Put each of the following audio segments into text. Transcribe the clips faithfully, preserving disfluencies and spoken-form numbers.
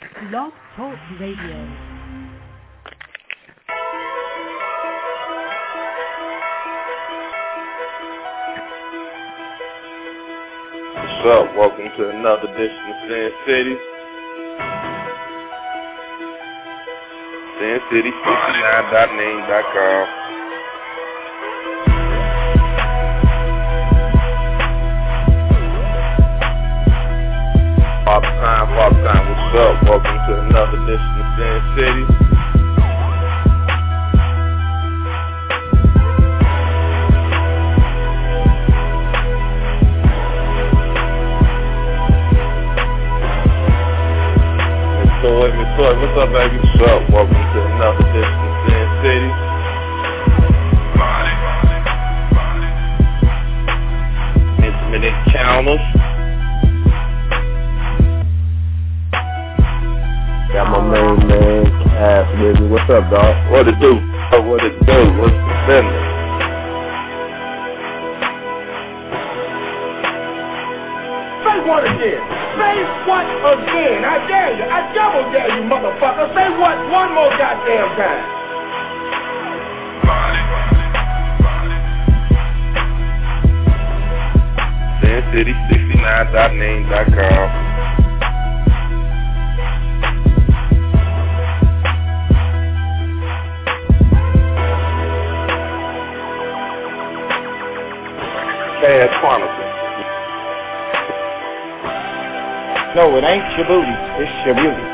Blog Talk Radio. What's up? Welcome to another edition of Sin City. Sin City sixty-nine dot name dot com. Father Time, Father Time, what's up? Welcome to another edition of Sin City. Toy, Miss Toy, what's up, baby? What's up? Welcome to another edition of Sin City. Intimate Encounters. Got my main man, Cass, with me. What's up, dog? What it do? What it do? What's the business? Say what again? Say what again? I dare you. I double dare you, motherfucker. Say what one more goddamn time. Sin City sixty-nine dot name dot com. Cass Chronicles. No, it ain't Shabuti. It's Shabuti.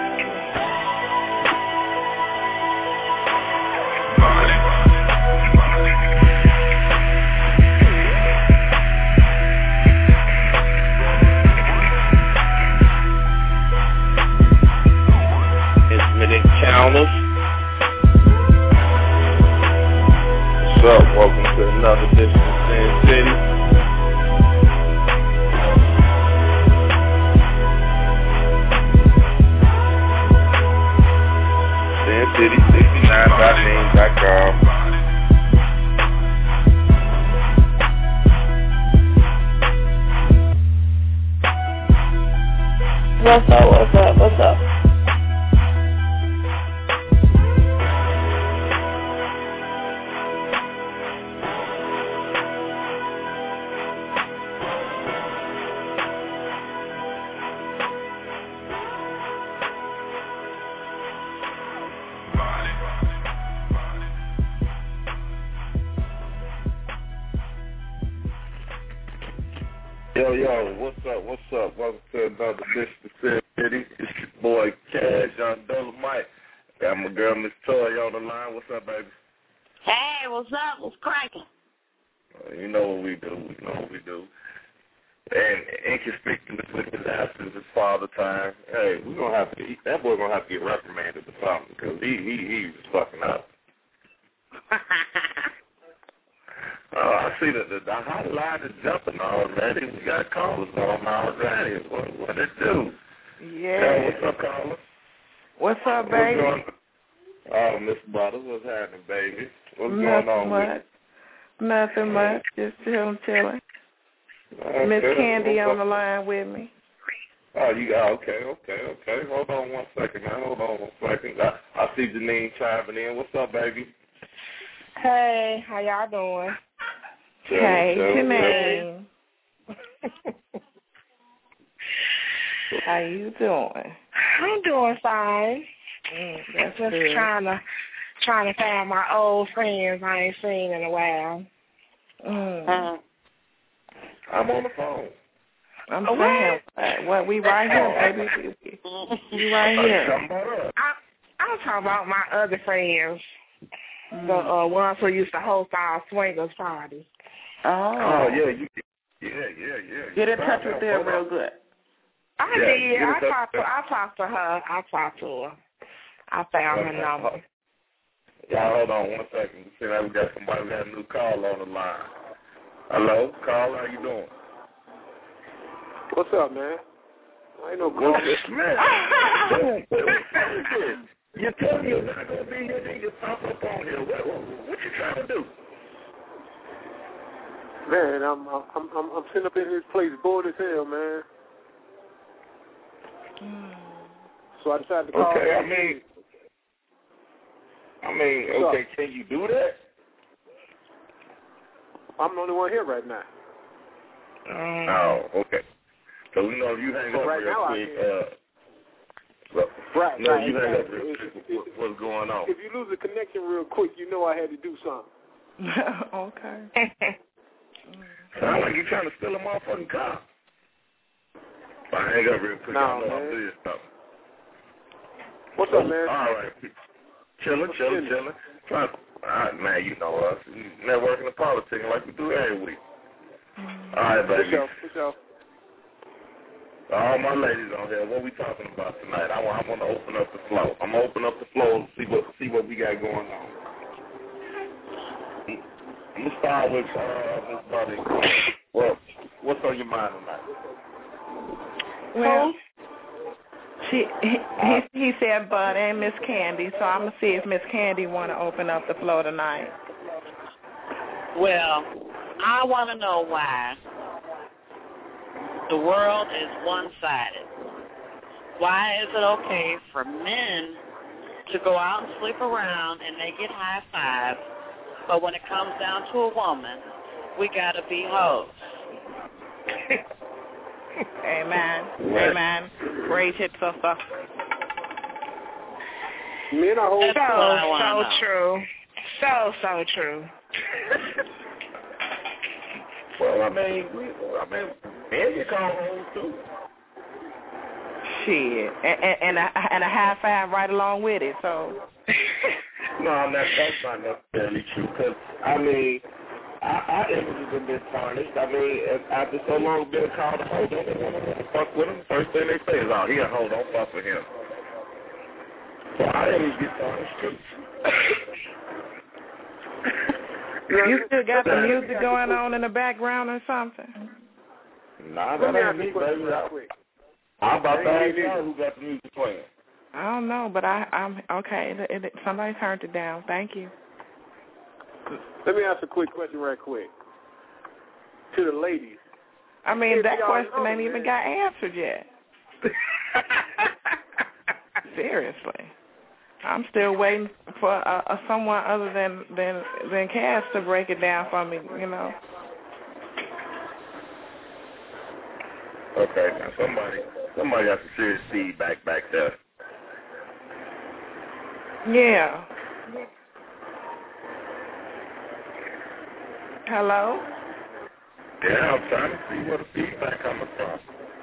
Intimate Encounters. What's up? Welcome to another edition of Sin City. City sixty-nine dot name dot com. What's up, what's up, what's up? Yo, yo, what's up, what's up? Welcome to another edition of Sin City. It's your boy, Cash, Young Dolomite. Got my girl, Miss Toy, on the line. What's up, baby? Hey, what's up? What's cracking? Uh, you know what we do. We know what we do. And inconspicuous with his absence is Father Time. Hey, we gonna have to, he, that boy gonna have to get reprimanded or something, because he, he, he was fucking up. Oh, I see that the, the hotline is jumping already. We got callers on already. What, what it do? Yeah. Hey, what's up, caller? What's up, What's baby? going on? Oh, Miss Butters, what's happening, baby? What's Nothing going on much. with you? Nothing much. Just chilling, chilling. Okay. Miss Candy What's on the up? line with me. Oh, you got, okay, okay, okay. Hold on one second now. Hold on one second. I, I see Janine chiming in. What's up, baby? Hey, how y'all doing? Chill, Hey, chill, Janine. How you doing? I'm doing fine. Mm, that's Just good. trying to trying to find my old friends I ain't seen in a while. Mm. Uh, I'm on the phone. I'm oh, saying, what? what? We right here, baby. We, we right here. I I'm talking about my other friends, Mm. the uh, ones who used to host our swingers parties. Oh. Oh, yeah, you, yeah, yeah, yeah. Get in touch with them real good. I Yeah, did. get in I touch talked to with- I talked to her. I talked to her. I found her number. Yeah, hold on one second. See now we got somebody, we got a new call on the line. Hello, caller, how you doing? What's up, man? I ain't no What's call. this, man? You tell me you're not gonna be here, then you pop up on here. What, what, what you trying to do? Man, I'm I'm I'm I'm sitting up in his place, bored as hell, man. So I decided to call. Okay, I mean, I mean, okay, can you do that? I'm the only one here right now. Um, oh, okay. So, you know, if you hang so up right real now quick, uh, well, right, no, right, you hang exactly. up real quick, what, what's going on? If you lose the connection real quick, you know I had to do something. Okay. Sound like you're trying to steal a motherfucking car. If I hang up real quick, no, I know man. I'm doing something. What's up, man? All right. Chilling, chilling, chilling. Trying to, uh, man, you know us. Networking and politicking like we do every week. All right, baby. For sure, for sure. All my ladies on here, what we talking about tonight? I want, I want to open up the flow. I'm gonna open up the flow and see what see what we got going on. I'm gonna start with uh, Miss Buddy. Well, what's on your mind tonight? Well, she he he, he said Bud and Miss Candy, so I'm gonna see if Miss Candy want to open up the flow tonight. Well, I want to know why the world is one-sided. Why is it okay for men to go out and sleep around and they get high fives, but when it comes down to a woman, we gotta be hoes? Amen. Amen. Great hit, sister. Men are hoes. So, so true. So, so true. Well, I mean, we, I mean, and you call hoes too. Shit, and, and, and, a, and a high five right along with it. So. No, that's that's not necessarily true. Cause I mean, I, I images have been tarnished. I mean, after so long being called a hoe, don't want to fuck with him. First thing they say is, "Oh, he a hoe, don't fuck with him." So I image get tarnished too. You still got the music going on in the background or something? Nah, that ain't me, baby. I'm about to ask y'all who got the music playing. I don't know, but I, I'm okay. It, it, somebody turned it down. Thank you. Let me ask a quick question right quick to the ladies. I mean, If that y'all question know, ain't man. even got answered yet. Seriously. I'm still waiting for uh, uh, someone other than, than, than Cass to break it down for me, you know. Okay, now somebody somebody got some serious feedback back there. Yeah. Hello? Yeah, I'm trying to see where the feedback coming from.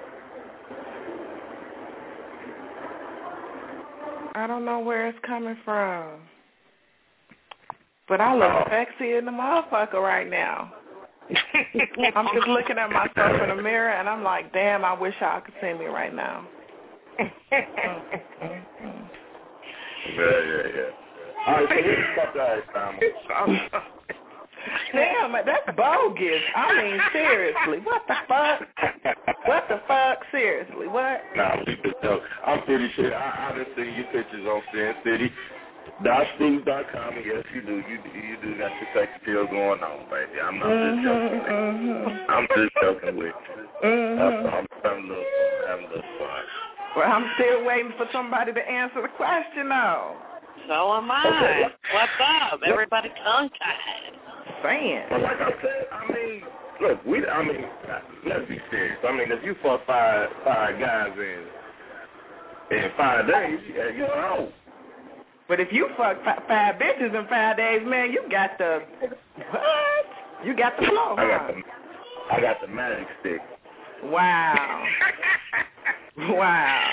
I don't know where it's coming from. But I look Oh. sexy in the motherfucker right now. I'm just looking at myself in the mirror, and I'm like, damn, I wish y'all could see me right now. Yeah, yeah, yeah. All right, so here's the stuff that I Damn, that's bogus. I mean, seriously, what the fuck? What the fuck? Seriously, what? Nah, we just joke. I'm pretty sure I, I done seen your pictures on Sin City. Dot Schools dot com, and yes, you do. You you do got your sex appeal going on, baby. I'm not mm-hmm, just joking. Mm-hmm. I'm just joking with you. Mm-hmm. I'm having a little fun. Having a little fun. Well, I'm still waiting for somebody to answer the question, though. So am I. Okay. What's up? Everybody tongue-tied. Saying. But like I said, I mean, look, we. I mean, let's be serious. I mean, if you fuck five five guys in in five days, yeah, you're out. But if you fuck f- five bitches in five days, man, you got the what? You got the flow. I got Huh? the I got the magic stick. Wow. Wow.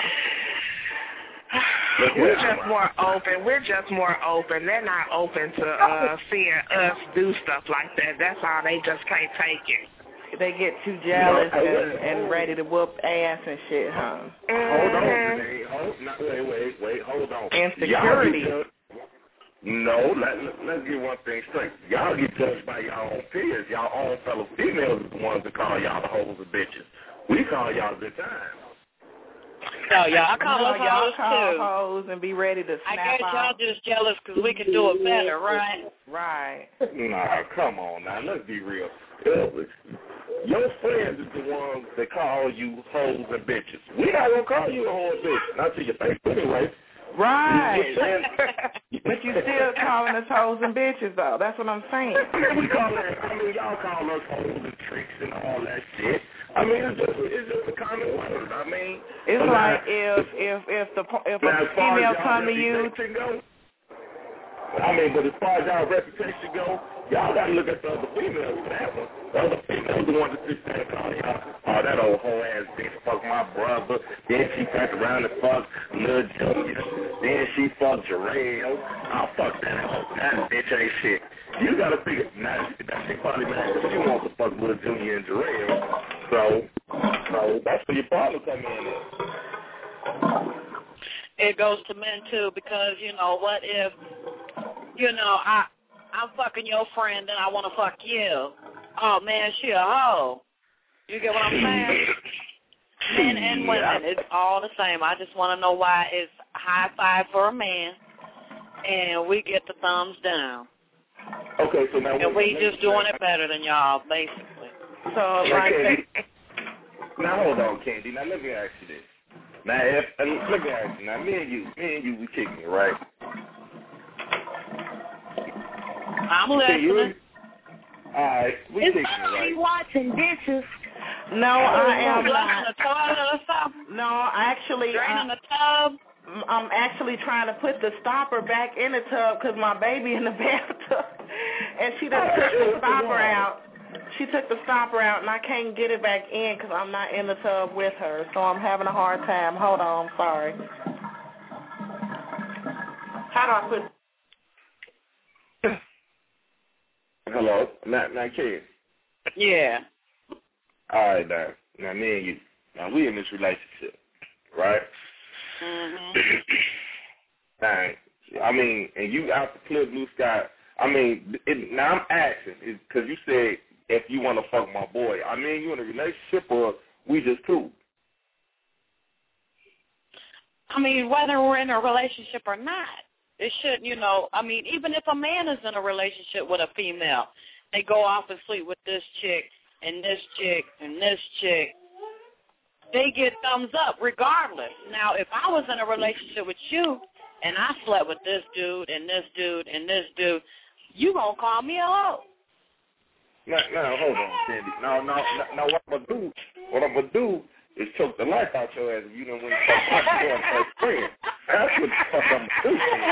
Look We're at just more open. We're just more open. They're not open to uh, seeing us do stuff like that. That's all. They just can't take it. They get too jealous and, and ready to whoop ass and shit, huh? Hold on, Renee. Hold, no, wait, wait, wait. Hold on. Insecurity. Y'all get, no, let, let, let's get one thing straight. Y'all get judged by y'all own peers. Y'all own fellow females are the ones that call y'all the hoes and bitches. We call y'all good times. No, y'all call no, us y'all hoes, call too. hoes and be ready to I snap guess out. y'all just jealous because we can do it better, right? Right. Nah, come on now. Let's be real. Uh, Your friends is the ones that call you hoes and bitches. We not gonna call you a hoe and bitch, not to your face anyway. Right. But you still calling us hoes and bitches, though. That's what I'm saying. I mean, we call it, I mean, y'all call us hoes and tricks and all that shit. I mean, it's just, it's just a common word. I mean, it's like if if if the if now, a female come to you. Go, I mean, but as far as y'all reputation go, y'all gotta look at the other females for that one. The other females the one that sits there and call y'all, oh, that old hoe ass bitch fuck my brother. Then she turned around and fuck Lil Junior. Then she fucked Jarrell. Oh, fuck that hoe. That bitch ain't shit. You gotta figure, now that she probably mad because she wants to fuck Lil Junior and Jarrell. So, so that's where your problem come in at. It goes to men too, because you know what if, you know, I I'm fucking your friend and I want to fuck you. Oh man, she a hoe. You get what I'm saying? Men and women, it's all the same. I just want to know why it's high five for a man and we get the thumbs down. Okay, so now and we just doing it better than y'all, basically. So like, Candy, now hold on, Candy. Now let me ask you this. Now, if, uh, let me ask you. Now, me and you, me and you, we kicking it, right? I'm listening. All right, we kicking it, right? Watching dishes. No, I am not. The toilet or something? No, actually, draining I, the tub. I'm actually trying to put the stopper back in the tub because my baby in the bathtub, and she just took the stopper out. She took the stopper out, and I can't get it back in because I'm not in the tub with her, so I'm having a hard time. Hold on, I'm sorry. How do I put... Hello? Now, now, kid. Yeah. All right, now. Now, me and you. Now, we in this relationship, right? Mm-hmm. Now, I mean, and you out the clip, blue sky. I mean, it, now I'm asking, because you said, if you want to fuck my boy, I mean, you in a relationship or we just cool? I mean, whether we're in a relationship or not, it should, you know, I mean, even if a man is in a relationship with a female, they go off and sleep with this chick and this chick and this chick, they get thumbs up regardless. Now, if I was in a relationship with you and I slept with this dude and this dude and this dude, you going to call me a hoe. Now, now, hold on, Sandy. Now, now, now, what I'm gonna do, what I'm gonna do is choke the life out your ass if you don't win fuck my boy first friend. That's what the fuck I'm gonna do, man.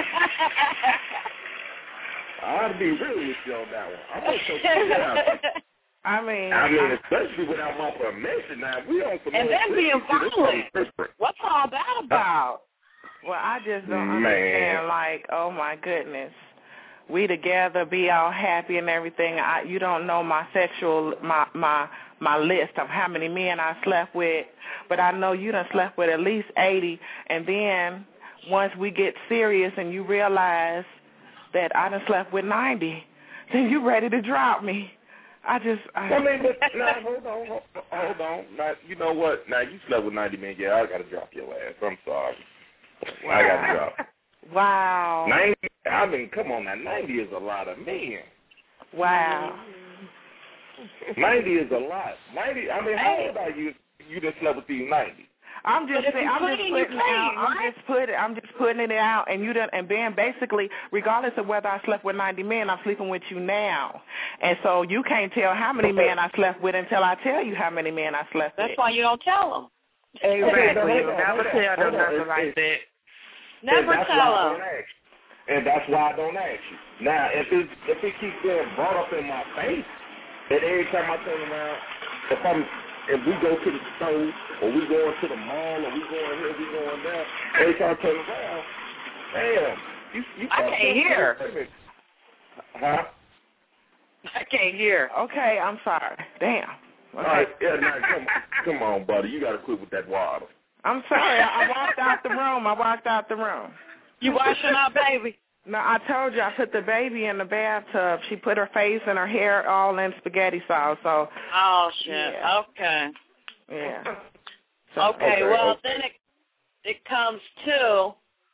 I'll be real with you on that one. I'm gonna choke the shit out of you. I mean, I mean, especially without my permission. Now, we on some and then being violent. What's all that about? Well, I just don't Man. understand. Like, oh my goodness. We together, be all happy and everything. I, you don't know my sexual, my my my list of how many men I slept with, but I know you done slept with at least eighty. And then once we get serious and you realize that I done slept with ninety, then you ready to drop me. I just. I, I mean, but now hold on, hold, hold on. Now you know what? Now you slept with ninety men. Yeah, I gotta drop your ass. I'm sorry. Wow. I gotta drop. Wow. ninety, I mean, come on now. ninety is a lot of men. Wow. ninety is a lot. ninety, I mean, how old are you? You just slept with these ninety. I'm just saying, I'm just putting it out. I'm just putting I'm just putting it out, and you done, and then basically, regardless of whether I slept with ninety men, I'm sleeping with you now, and so you can't tell how many men I slept with until I tell you how many men I slept That's with. That's why you don't tell them. Exactly. You never tell them nothing like that. Never tell them. And that's why I don't ask you. Now, if it if it keeps being brought up in my face, and every time I turn around, if I'm if we go to the store or we going to the mall or we going here, we going there, every time I turn around, damn, you you I can't hear. Huh? I can't hear. Okay, I'm sorry. Damn. Okay. All right, yeah, now, come on, come on, buddy, you got to quit with that water. I'm sorry. I, I walked out the room. I walked out the room. You washing our baby? No, I told you I put the baby in the bathtub. She put her face and her hair all in spaghetti sauce. So. Oh shit. Yeah. Okay. Yeah. So, okay, okay. Well, okay. then it it comes to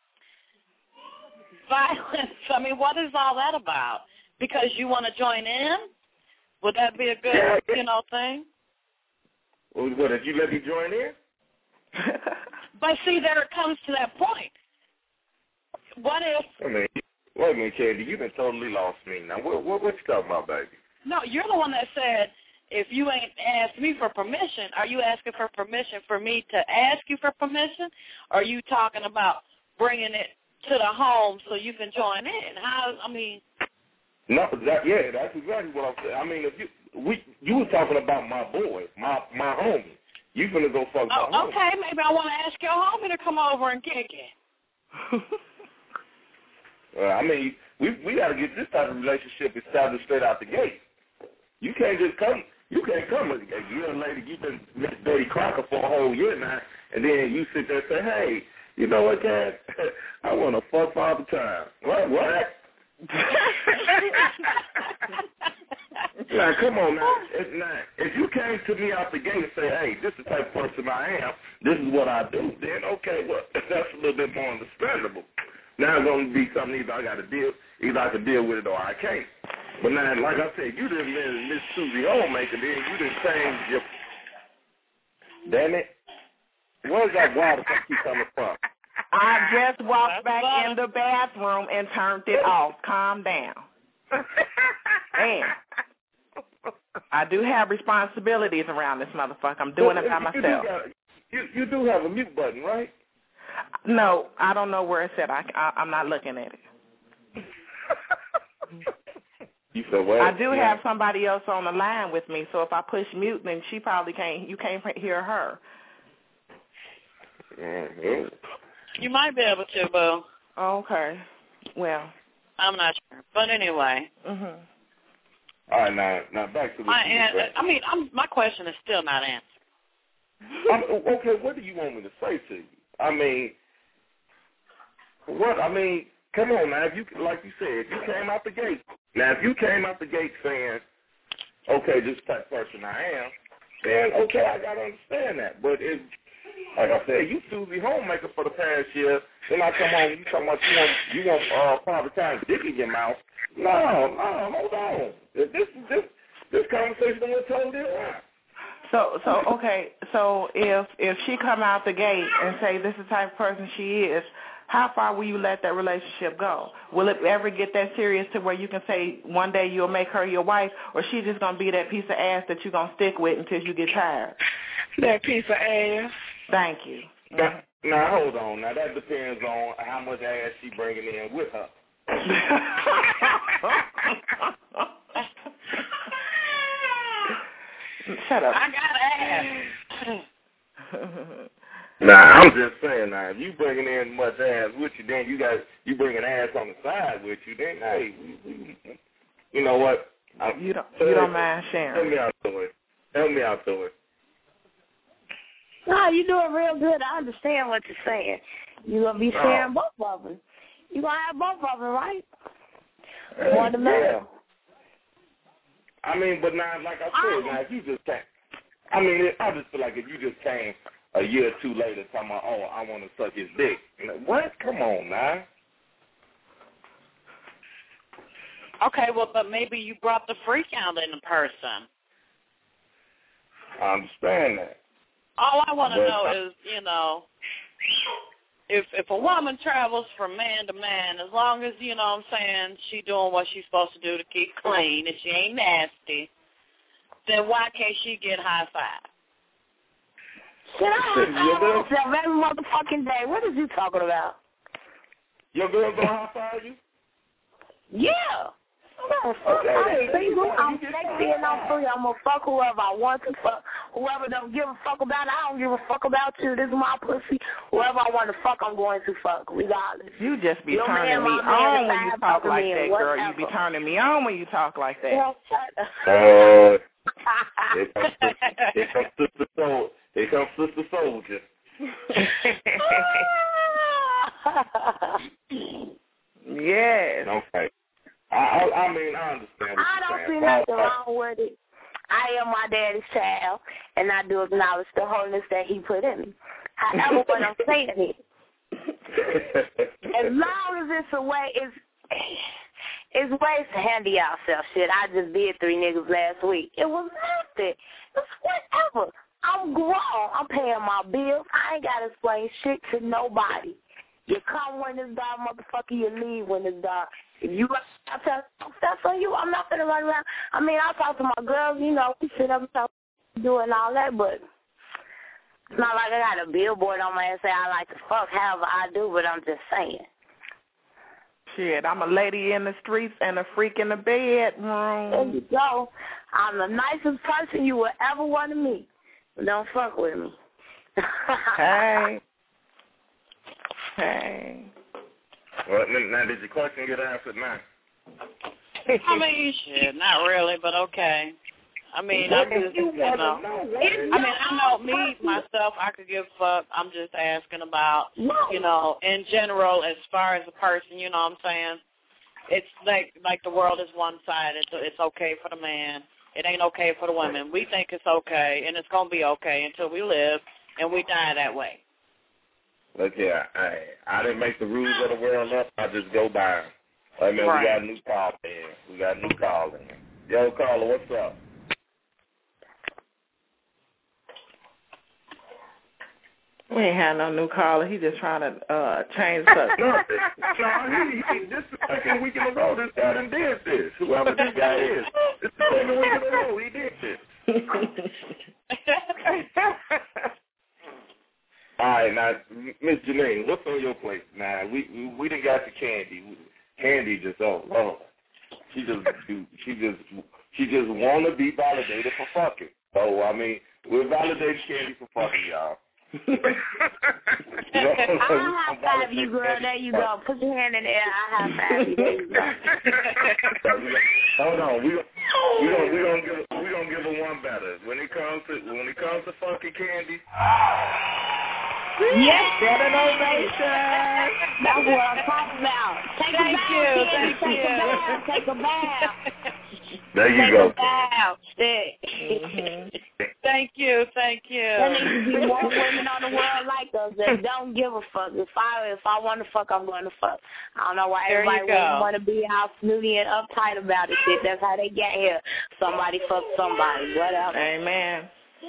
violence. I mean, what is all that about? Because you want to join in? Would that be a good, you know, thing? Well, what, did you let me join in? But see, there it comes to that point. What if... I mean, wait a minute, Candy, you done totally lost me. Now, what, what, what you talking about, baby? No, you're the one that said, if you ain't asked me for permission, are you asking for permission for me to ask you for permission? Or are you talking about bringing it to the home so you can join in? How, I mean... No, that, yeah, that's exactly what I'm saying. I mean, if you we you were talking about my boy, my my homie. You gonna go fuck my oh, homie. Okay, maybe I want to ask your homie to come over and kick it. Well, I mean, we we got to get this type of relationship established straight out the gate. You can't just come. You can't come. You're a lady. You've been Miss Betty Crocker for a whole year now, and then you sit there and say, "Hey, you know what, Cat? I want to fuck Father Time." What? What? Now, come on now. If, now. if you came to me out the gate and say, "Hey, this is the type of person I am. This is what I do," then okay, well, that's a little bit more understandable. Now it's going to be something either I got to deal, either I can deal with it or I can't. But now, like I said, you didn't miss, miss Susie Homemaker, then you didn't change your... Damn it. Where's that water keep coming from? I just walked back in the bathroom and turned it off. Calm down. And I do have responsibilities around this motherfucker. I'm doing it by you myself. Do got, you, you do have a mute button, right? No, I don't know where it's at. I, I, I'm not looking at it. You said what? I do yeah. have somebody else on the line with me, so if I push mute, then she probably can't. You can't hear her. Mm-hmm. You might be able to, Boo. Okay. Well, I'm not sure, but anyway. Mhm. All right, now, now back to the. My an- I mean, I'm, my question is still not answered. I'm, okay, what do you want me to say to you? I mean, what? I mean, come on now. If you, like you said, if you came out the gate. Now, if you came out the gate saying, okay, this is the type of person I am, then, okay, I got to understand that. But if, like I said, you Susie Homemaker for the past year, then I come home, you talking about you want, you want uh, Father Time dick in your mouth. No, no, hold on. This, this, this conversation went totally wrong. So, so okay. So, if if she come out the gate and say this is the type of person she is, how far will you let that relationship go? Will it ever get that serious to where you can say one day you'll make her your wife, or she just gonna be that piece of ass that you're gonna stick with until you get tired? That piece of ass. Thank you. Now, now hold on. Now that depends on how much ass she bringing in with her. Shut up. I got ass. Nah, I'm just saying. Now, if you bringing in much ass with you, then you got you bringing ass on the side with you. Then hey, you know what? I, you don't you don't mind sharing. Help me out to it. Help me out to it. No, you're doing real good. I understand what you're saying. You're going to be sharing both of them. You're going to have both of them, right? Uh, One to yeah. I mean, but now, like I said, now, if you just came, I mean, I just feel like if you just came a year or two later talking about, oh, I want to suck his dick. Like, what? Come on, now. Okay, well, but maybe you brought the freak out in the person. I understand that. All I want to but, know is, you know, if if a woman travels from man to man, as long as, you know what I'm saying, she doing what she's supposed to do to keep clean, and she ain't nasty, then why can't she get high five? Shit, I have myself every motherfucking day. What is you talking about? Your girl gonna high five you? Yeah. I'm okay. single, I'm sexy, and I'm free. I'm gonna fuck whoever I want to fuck. Whoever don't give a fuck about it, I don't give a fuck about you. This is my pussy. Whoever I want to fuck, I'm going to fuck, regardless. You just be Your turning man, me on when you talk like that, girl. whatever. You be turning me on when you talk like that. Well, shut up. Uh, here comes Sister, here comes Sister Sol- Here comes Sister Soldier. Yes. Okay. I, I, I mean, I understand what I you're don't saying. see nothing wrong with it. I am my daddy's child, and I do acknowledge the holiness that he put in me. However, what I'm saying is, as long as it's a way, it's, it's ways to handle yourself. Shit, I just did three niggas last week. It was nothing. It's whatever. I I'm grown. I'm paying my bills. I ain't got to explain shit to nobody. You come when it's dark, motherfucker, you leave when it's dark. If you I tell that's on you, I'm not gonna run around. I mean, I talk to my girls, you know, we sit up and talk, doing all that, but it's not like I got a billboard on my ass say I like to fuck. However, I do, but I'm just saying. Shit, I'm a lady in the streets and a freak in the bedroom. There you go. I'm the nicest person you would ever want to meet. But don't fuck with me. Hey. Hey. Well, now, did your question get answered now? I mean, shit, not really, but okay. I mean, I just, you know, I mean, I know me, myself, I could give a fuck. I'm just asking about, you know, in general, as far as a person, you know what I'm saying? It's like like the world is one-sided. So it's okay for the man. It ain't okay for the women. We think it's okay, and it's going to be okay until we live and we die that way. Look here, I, I didn't make the rules of the world up. I just go by them. I mean, right. We got a new call in. We got a new call in. Yo, caller, what's up? We ain't had no new caller. He just trying to uh, change the subject. No, he, he, this is the second week in a row this guy done did this. Whoever this guy is. This is the second week in a row he did this. All right, now, Miss Janine, what's on your plate? Now, we we, we done got the Candy. Candy just, oh, Lord. She just, she just, she just want to be validated for fucking. So, I mean, we're validating Candy for fucking, y'all. You know, I'll high five you, girl. There you go. Put your hand in the air. I'll high five you. There you go. Hold on. We we don't we don't give we don't give her one better when it comes to when it comes to fucking Candy. Yes, get an ovation. That's what I'm talking about. Take Thank a bath, you. Candy. Thank Take you. a bath. Take a bath. There you Take go. a bath. Mm-hmm. Thank you. Thank you. There needs to be more women on the world like us that don't give a fuck. If I if I want to fuck, I'm going to fuck. I don't know why There everybody want to be all snooty and uptight about it. Shit, that's how they get here. Somebody fuck somebody. Whatever. Amen.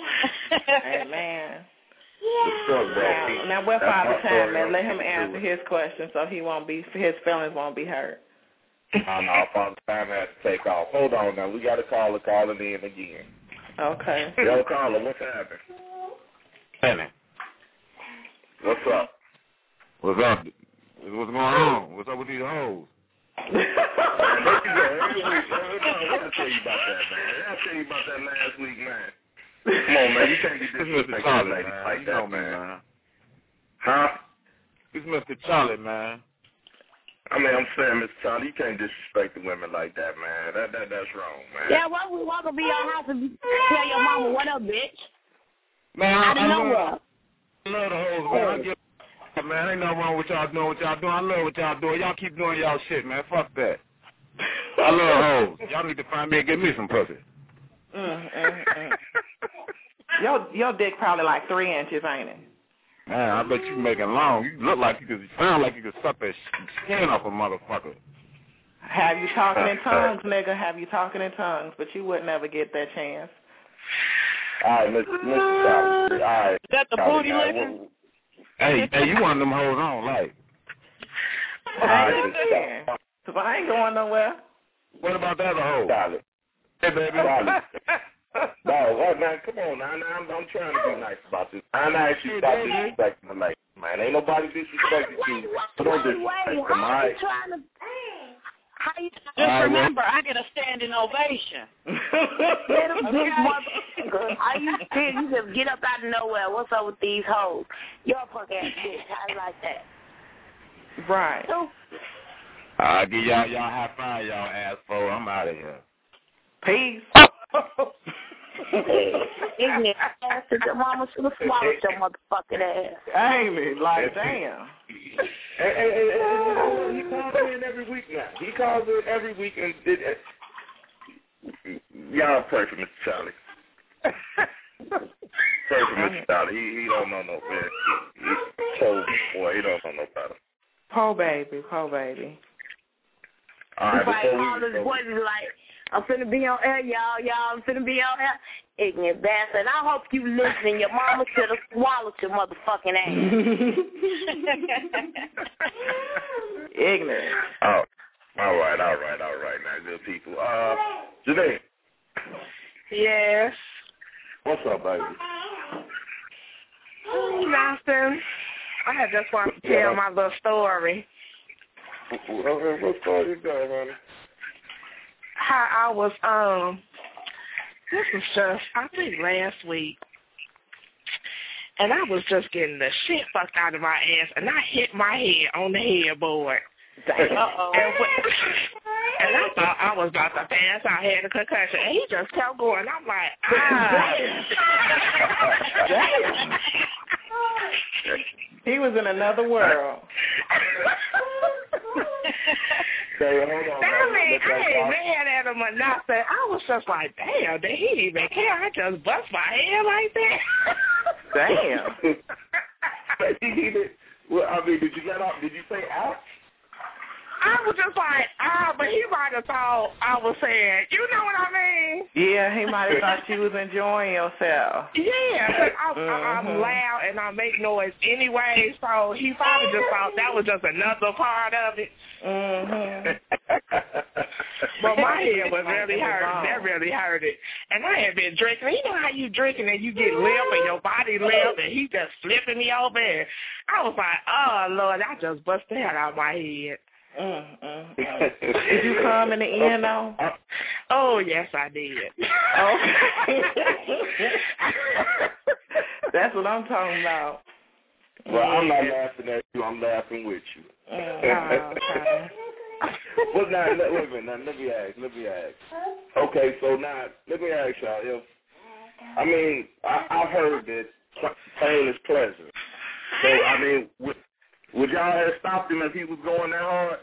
Amen. Now, now, now what Father Time, man? Let him answer his question so he won't be his feelings won't be hurt. Oh, no, Father Time has to take off. Hold on now. We got to call the caller in again. Okay. Yo, caller, what's happening? Hey, what's up? What's up? What's going on? What's up with these hoes? Man, there you go. Every week, every time, I want to tell you about that, man. I'll tell you about that last week, man. Come on, man. You can't be disrespecting ladies like you that, know, man. man. Huh? It's Mister Charlie, man. I mean, I'm saying, Mister Charlie, you can't disrespect the women like that, man. That that that's wrong, man. Yeah, well, we walk up in your house and tell your mama, what up, bitch? Man, I I, don't know love, I love the hoes, man. I give, man, ain't nothing wrong with y'all doing what y'all doing. I love what y'all doing. Y'all keep doing y'all shit, man. Fuck that. I love hoes. Y'all need to find me and get me some pussy. Mm, mm, mm. Your your dick probably like three inches, ain't it? Man, I bet you making long. You look like you could, you sound like you could suck that skin off a motherfucker. Have you talking in tongues, nigga? Have you talking in tongues? But you would never get that chance. All right, Mister Mister Charlie. All right. Is that the Charlie, booty all right, licker? Hey, hey, you one of them hoes I don't like. All right, Mister Charlie. So I ain't going nowhere. What about the other hoe? Charlie. Hey, baby. Charlie. No, well, man, come on, now, now I'm, I'm trying to be nice about this. I'm actually stop disrespecting the ladies, man. Ain't nobody disrespecting you. So don't disrespect them, all right? Trying to, how you Just remember, I get a standing ovation. Get a big motherfucker. How you feel? You just get up out of nowhere. What's up with these hoes? You're a fuck ass bitch. I like that. Right. So, I'll give y'all y'all high five, y'all asshole. I'm out of here. Peace. ignorant ass that your mama should have swallowed your motherfucking ass. Ain't it? Like, damn. Hey, hey, hey, hey, he calls in every week now. He calls in every week and it, it, y'all pray for Mister Charlie. Pray for Mister Charlie. He, he don't know no better. He, he, poor boy, he don't know no better. Poor baby, poor baby. All right, Right, before all we his boys is like, I'm finna be on air, y'all. Y'all, I'm finna be on air. Ignorant bastard. I hope you listen. Your mama should have swallowed your motherfucking ass. Ignorant. Oh, all right, all right, all right, now, good people. Uh, Janae. Yes. What's up, baby? Oh, nothing. I had just wanted to tell Yeah. my little story. What story you got, honey? How I was, um, this was just, I think last week, and I was just getting the shit fucked out of my ass, and I hit my head on the headboard. Uh-oh. And, and I thought I was about to pass. I had a concussion, and he just kept going. I'm like, ah. He was in another world. So, hold on, I mean, I ain't mad at him or nothing. I was just like, damn, did he even care? I just bust my head like that. Damn. Well, I mean, did you get off? Did you say ouch? I was just like, ah, but he might have thought I was saying, you know what I mean? Yeah, he might have thought you was enjoying yourself. Yeah, 'cause I'm, mm-hmm. I'm loud and I make noise anyway, so he probably just thought that was just another part of it. Mm-hmm. But my head was really hurt. That really hurt it. And I had been drinking. You know how you drinking and you get limp and your body limp and he just flipping me over. And I was like, oh, Lord, I just busted the hell out of my head. Mm, mm, mm. Did you come in the end, though? Oh, yes, I did. Okay. That's what I'm talking about. Well, I'm not laughing at you. I'm laughing with you. Mm. Okay. Well, now, let, wait a minute. Now, let me ask. Let me ask. Okay, so now, let me ask y'all. If, I mean, I, I've heard that pain is pleasure. So, I mean, would, would y'all have stopped him if he was going that hard?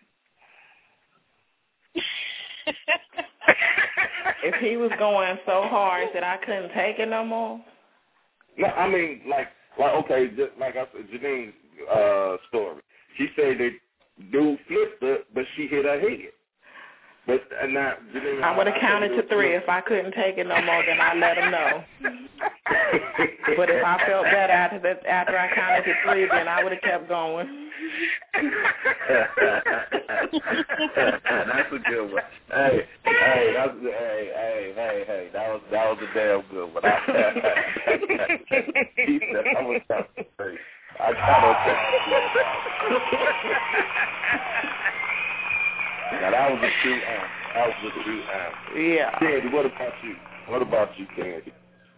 If he was going so hard that I couldn't take it no more? No, I mean, like, like okay, just like I said, Janine's uh, story. She said that dude flipped her, but she hit her head. But and now, Janine, I would have counted to three. If I couldn't take it no more, then I let him know. But if I felt better after that, after I counted to three, then I would have kept going. That's a good one. Hey, hey, that's hey, hey, hey, hey. That was that was a damn good one. He said I was trying to say. I got Now that was a true answer. That was a true answer. Yeah. Candy, what about you? What about you, Candy?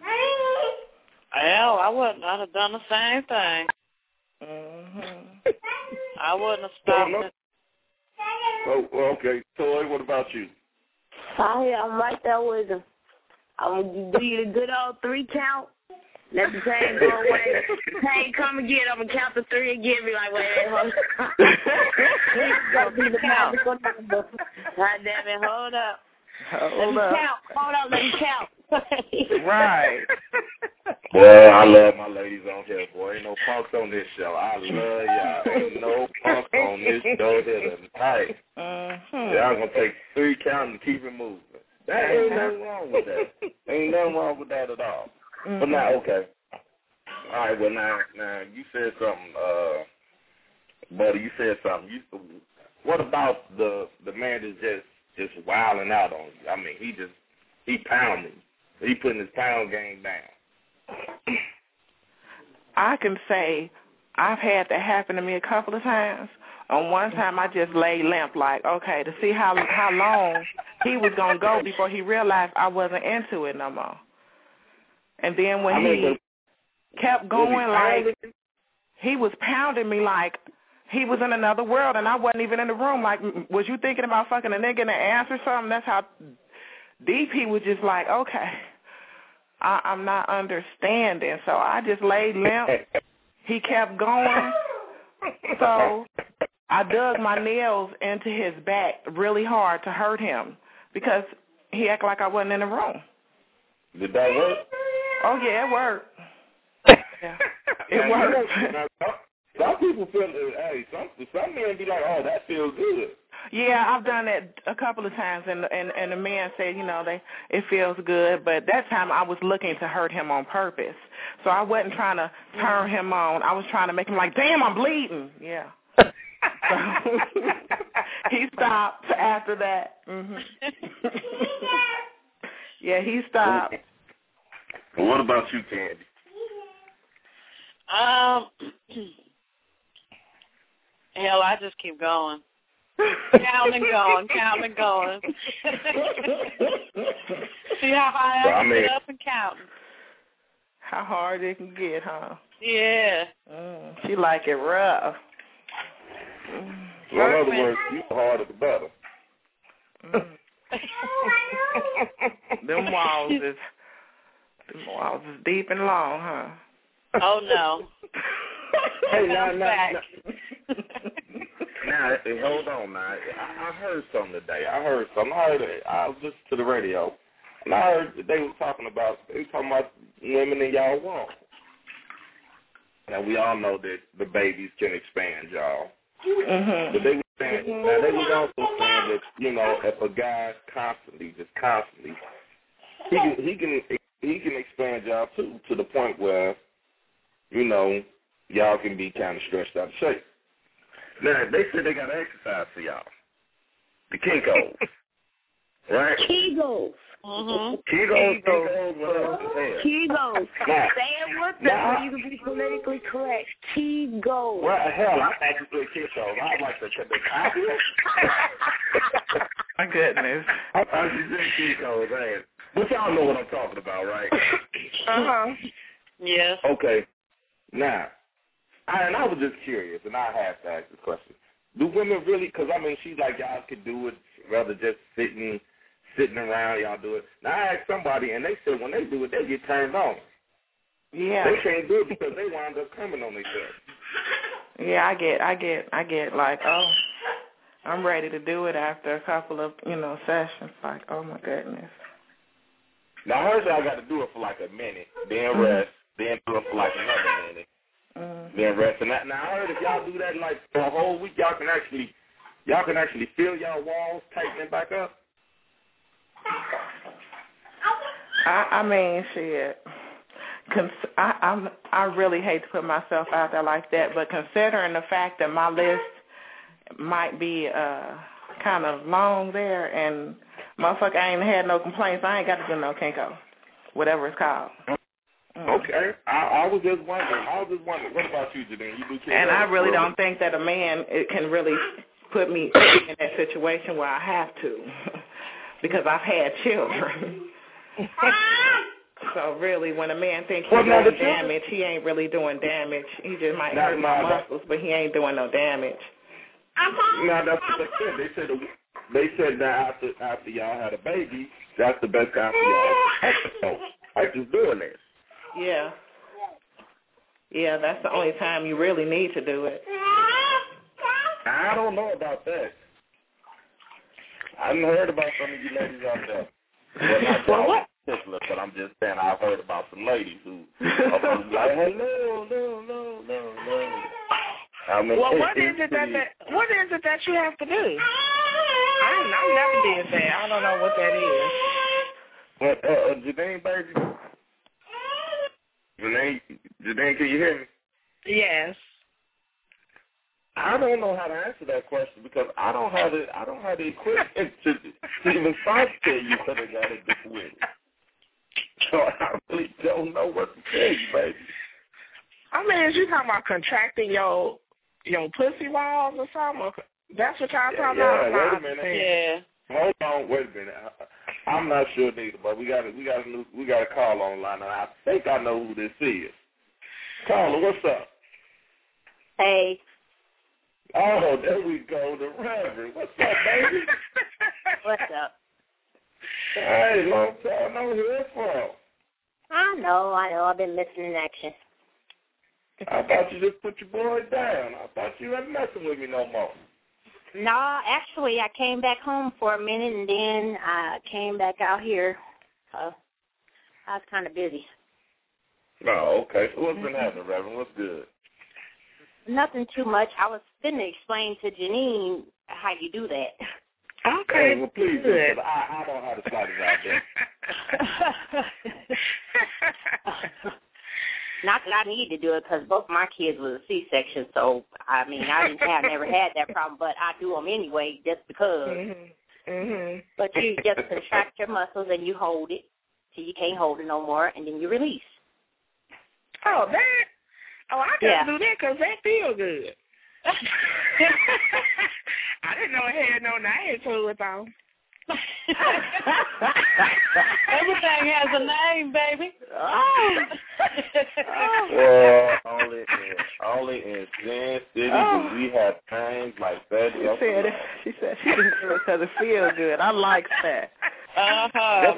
Well, I wouldn't. I'd have done the same thing. Mm-hmm. I wouldn't have stopped oh, no. it. Oh, okay. Toy, what about you? Sorry, I'm right there with him. I'm going to do you the good old three count. Let the pain go away. Pain come again. I'm going to count to three again. Be like, wait, wait, hold up. Got to be the magical number. God damn it, hold up. Hold let up. me count. Hold up, let me count. Right. Boy, I love my ladies on here, boy. Ain't no punks on this show. I love y'all. Ain't no punks on this show here tonight. Mm-hmm. Y'all going to take three counts and keep it moving. That ain't nothing wrong with that. Ain't nothing wrong with that at all. Mm-hmm. But now, okay. All right, well, now, now you said something, uh, buddy, you said something. You, what about the the man that's just, just wilding out on you? I mean, he just, he pounding. He putting his pound game down. I can say I've had that happen to me a couple of times. On one time, I just lay limp, like, okay, to see how how long he was going to go before he realized I wasn't into it no more. And then when I mean, he kept going, like, he was pounding me like he was in another world, and I wasn't even in the room. Like, was you thinking about fucking a nigga in the ass or something? That's how deep he was just like, okay, I, I'm not understanding. So I just laid limp. He kept going. So I dug my nails into his back really hard to hurt him because he acted like I wasn't in the room. Did that work? Oh, yeah, it worked. Yeah, it worked. Some people feel, hey, some some men be like, oh, that feels good. Yeah, I've done that a couple of times, and and and the man said, you know, they it feels good, but that time I was looking to hurt him on purpose, so I wasn't trying to turn him on. I was trying to make him like, damn, I'm bleeding. Yeah. So he stopped after that. Mm-hmm. Yeah, he stopped. Well, what about you, Candy? Um, hell, I just keep going. Counting and going, counting and going. See how high well, I can I mean, get up and counting. How hard it can get, huh? Yeah. Mm, she like it rough. Mm. Well, in other words, you the harder the better. Mm. Them walls is them walls is deep and long, huh? Oh no. Hey, now, now, now, now, hey, hold on, now. I, I heard something today. I heard something. I heard it. I was listening to the radio, and I heard that they were talking about they were talking about women in y'all wrong. Now we all know that the babies can expand, y'all. Mm-hmm. But they were saying, mm-hmm. now they were also saying that, you know, if a guy constantly, just constantly, he can he can he can expand y'all too, to the point where, you know, y'all can be kind of stretched out of shape. Now they said they got exercise for y'all, the Kegels, right? Kegels. Mm-hmm. Kegels, Kegels, whatever. Kegels. Now, say it with them now, so you can be politically correct. Kegels. Well, hell, I actually say Kegels. I like the the copy. My goodness. I thought you said Kegels, man. But y'all know what I'm talking about, right? Uh-huh. Yes. Okay. Now, I, and I was just curious, and I have to ask this question. Do women really, because, I mean, she's like, y'all could do it rather just sitting sitting around, y'all do it. Now, I asked somebody, and they said when they do it, they get turned on. Yeah. They can't do it because they wind up coming on themselves. Yeah, I get, I get, I get like, oh, I'm ready to do it after a couple of, you know, sessions. Like, oh, my goodness. Now, I heard y'all got to do it for like a minute, then rest, mm-hmm. then do it for like another minute, mm-hmm. then rest. And that, now, I heard if y'all do that like for a whole week, y'all can actually, y'all can actually feel y'all walls tightening back up. I, I mean, shit. Cons- I, I'm, I really hate to put myself out there like that, but considering the fact that my list might be uh, kind of long there, and motherfucker, I ain't had no complaints, I ain't got to do no Kinko, whatever it's called. Mm. Okay, I, I was just wondering. I was just wondering. What about you, Janine? You do Kinko? And I really don't think that a man it can really put me in that situation where I have to, because I've had children. So really, when a man thinks he's well, doing damage, he ain't really doing damage. He just might hurt my muscles, but he ain't doing no damage. Now that's what they said. They said they said that after after y'all had a baby, that's the best time for y'all. I just doing this. Yeah. Yeah, that's the only time you really need to do it. I don't know about that. I haven't heard about some of you ladies out there. Well, not well, what? Particular, but I'm just saying I've heard about some ladies who are like, hey, no, no, no, no, no. I mean, well, it, what is it that, that what is it that you have to do? I I never did that. I don't know what that is. Well, uh, uh, Janine, baby. Janine, Janine, can you hear me? Yes. I don't know how to answer that question because I don't have the I don't have the equipment to, to even start to tell you what I got to do with it. So I really don't know what to tell you, baby. I mean, is you talking about contracting your your pussy walls or something? That's what y'all talking yeah, about? Yeah, wait a minute. Yeah. Hold on, wait a minute. I, I'm not sure neither, but we got a, we got a new, we got a call online, and I think I know who this is. Caller, what's up? Hey. Oh, there we go, the Reverend. What's up, baby? What's up? Hey, long time no hear from. I know, I know. I've been missing in action. I thought you just put your boy down. I thought you weren't messing with me no more. No, actually, I came back home for a minute, and then I came back out here. So I was kind of busy. Oh, okay. So what's been happening, Reverend? What's good? Nothing too much. I was going to explain to Janine how you do that. Okay, hey, well, please do, good. I, I don't know how to slide it out there. Not that I need to do it because both my kids was a C-section, so, I mean, I didn't have, never had that problem, but I do them anyway just because. Mm-hmm. Mm-hmm. But you just contract your muscles and you hold it till you can't hold it no more, and then you release. Oh, that? Oh, I can Yeah. do that because that feel good. I didn't know it had no name to it, though. Everything has a name, baby. Oh. Well, only in, only in Sin City Oh. do we have names like that. She said, it, she said she didn't do it because it feels good. I like that. Uh-huh.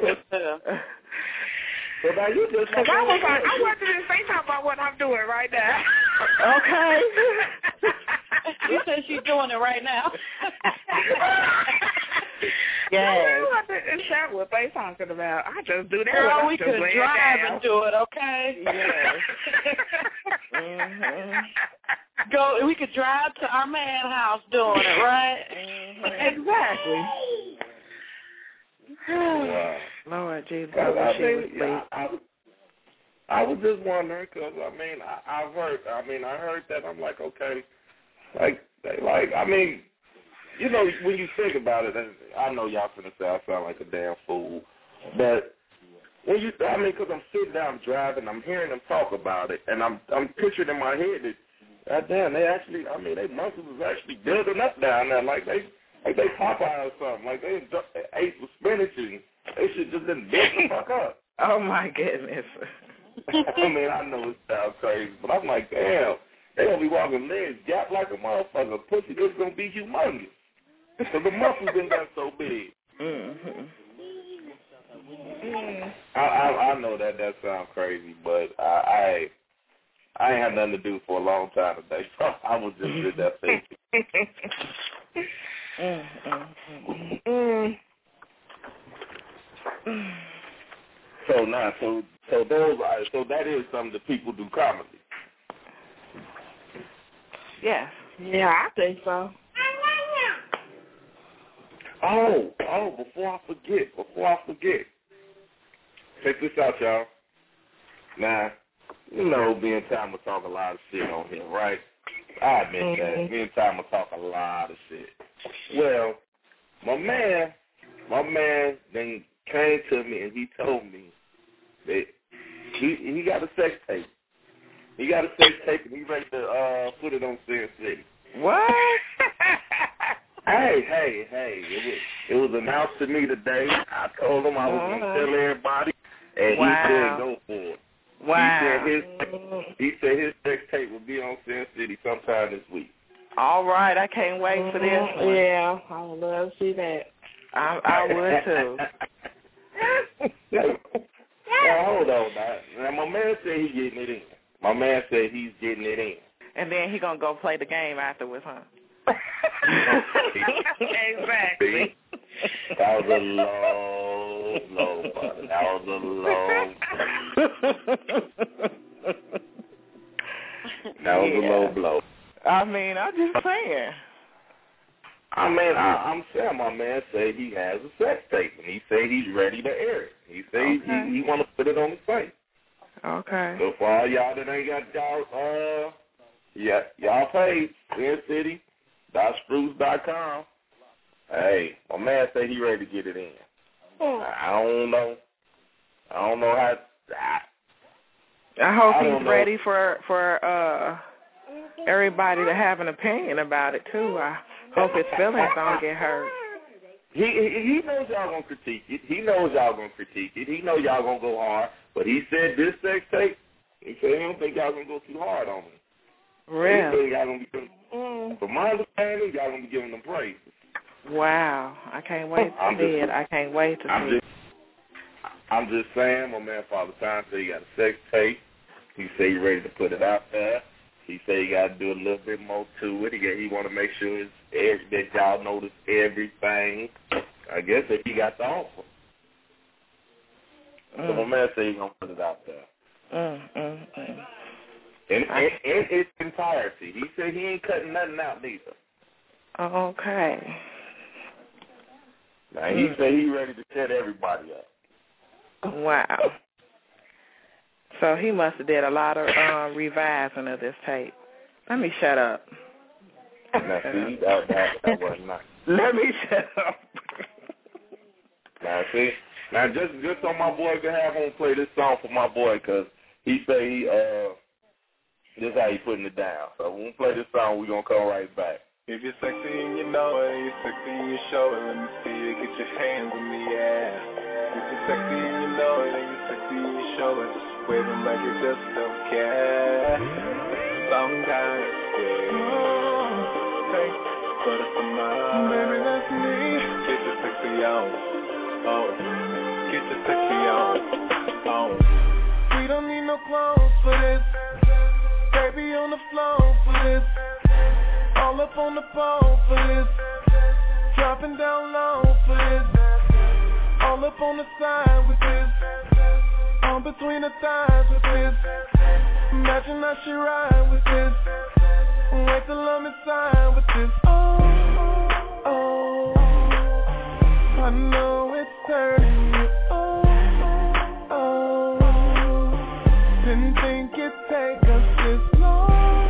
So now you just Because I was like, I wasn't even thinking about what I'm doing right now. Okay. She said she's doing it right now. Yeah. What is that what they talking about? I just do that. Girl, when we I'm just could laying drive down. and do it, okay? Yes. mm-hmm. Go. We could drive to our man house doing it, right? Mm-hmm. Exactly. Wow. Lord Jesus, I, I wish I she mean, was asleep. yeah, I, I was just wondering because I mean, I, I've heard. I mean, I heard that. I'm like, okay, like, they, like, I mean, you know, when you think about it, and I know y'all finna say I sound like a damn fool, but when you, I mean, because I'm sitting down driving, I'm hearing them talk about it, and I'm, I'm picturing in my head that, God damn, they actually, I mean, they muscles was actually building up down there, like they, like they Popeye or something, like they, they ate with spinach and they should just been built the fuck up. Oh my goodness. I mean, I know it sounds crazy, but I'm like, damn, they gonna be walking legs gap like a motherfucker. Pussy is gonna be humongous. So the muscles been got so big. Mm-hmm. Mm. I, I I know that that sounds crazy, but I I, I ain't had nothing to do for a long time today, so I was just in that thing. mm. So now, so so those are, so that is something that people do commonly. Yes. Yeah, I think so. Oh, oh, before I forget, before I forget, check this out, y'all. Now, you know, me and Tom will talk a lot of shit on here, right? I admit mm-hmm. that. Me and Tom will talk a lot of shit. Well, my man, my man then came to me and he told me that he he got a sex tape. He got a sex tape and he ready to uh, put it on Sin City. What? Hey, hey, hey! It was it was announced to me today. I told him I was uh-huh. gonna tell everybody, and wow. he said go for it. Wow. He said his he said his sex tape will be on Sin City sometime this week. All right, I can't wait mm-hmm. for this one. Yeah, I would love to see that. I I would too. Now hold on, now. now my man said he's getting it in. My man said he's getting it in. And then he gonna go play the game afterwards, huh? Exactly. That was a low blow, brother. That was a low That was yeah. a low blow. I mean, I'm just saying. I mean, I, I'm saying my man said he has a sex tape, and he said he's ready to air it. He said okay. he, he want to put it on the site. Okay. So for all y'all that ain't got y'all, uh, yeah, y'all page, Sin City dot spruce dot com. Hey, my man said he ready to get it in. Oh. I, I don't know. I don't know how. I, I hope I he's don't know. ready for for uh everybody to have an opinion about it too. I hope his feelings don't get hurt. He he knows y'all gonna critique it. He knows y'all gonna critique it. He know y'all gonna go hard. But he said this sex tape. He said he don't think y'all gonna go too hard on him. Really? He said y'all gonna be giving, mm. From my understanding, y'all gonna be giving them praise. Wow! I can't wait to I'm see just, it. I can't wait to I'm see just, it. I'm just saying, my man Father Time said he got a sex tape. He said he ready to put it out there. He said he got to do a little bit more to it. He got, he want to make sure it's every, that y'all notice everything. I guess if he got the offer. Mm. So my man said he's gonna put it out there. Mm, mm, mm. In, in, in its entirety. He said he ain't cutting nothing out neither. Okay. Now, he mm. said he ready to set everybody up. Wow. So he must have did a lot of uh, revising of this tape. Let me shut up. Now, see, that, that, that wasn't nice. Let me shut up. Now, see, now just just so my boy can have him play this song for my boy, because he say he, uh, this is how he putting it down. So when we play this song, we're going to come right back. If you're sexy and you know it, you're sexy and you show it, let me see you get your hands in the air. If you're sexy and you know it, and you're sexy and you show it, just wave them like you just don't care. Sometimes, yeah. Hey, but it's a mile. Baby, that's me. Get your sexy on. Oh, get your sexy on. Oh. We don't need no clothes for this. Baby on the floor for this. All up on the pole for this. Dropping down low for this. All up on the side with this. On between the thighs with this. Imagine how she ride with this. Wait till I'm inside with this. Oh, oh, I know it's hurting you. Oh, oh, didn't think it'd take us this long.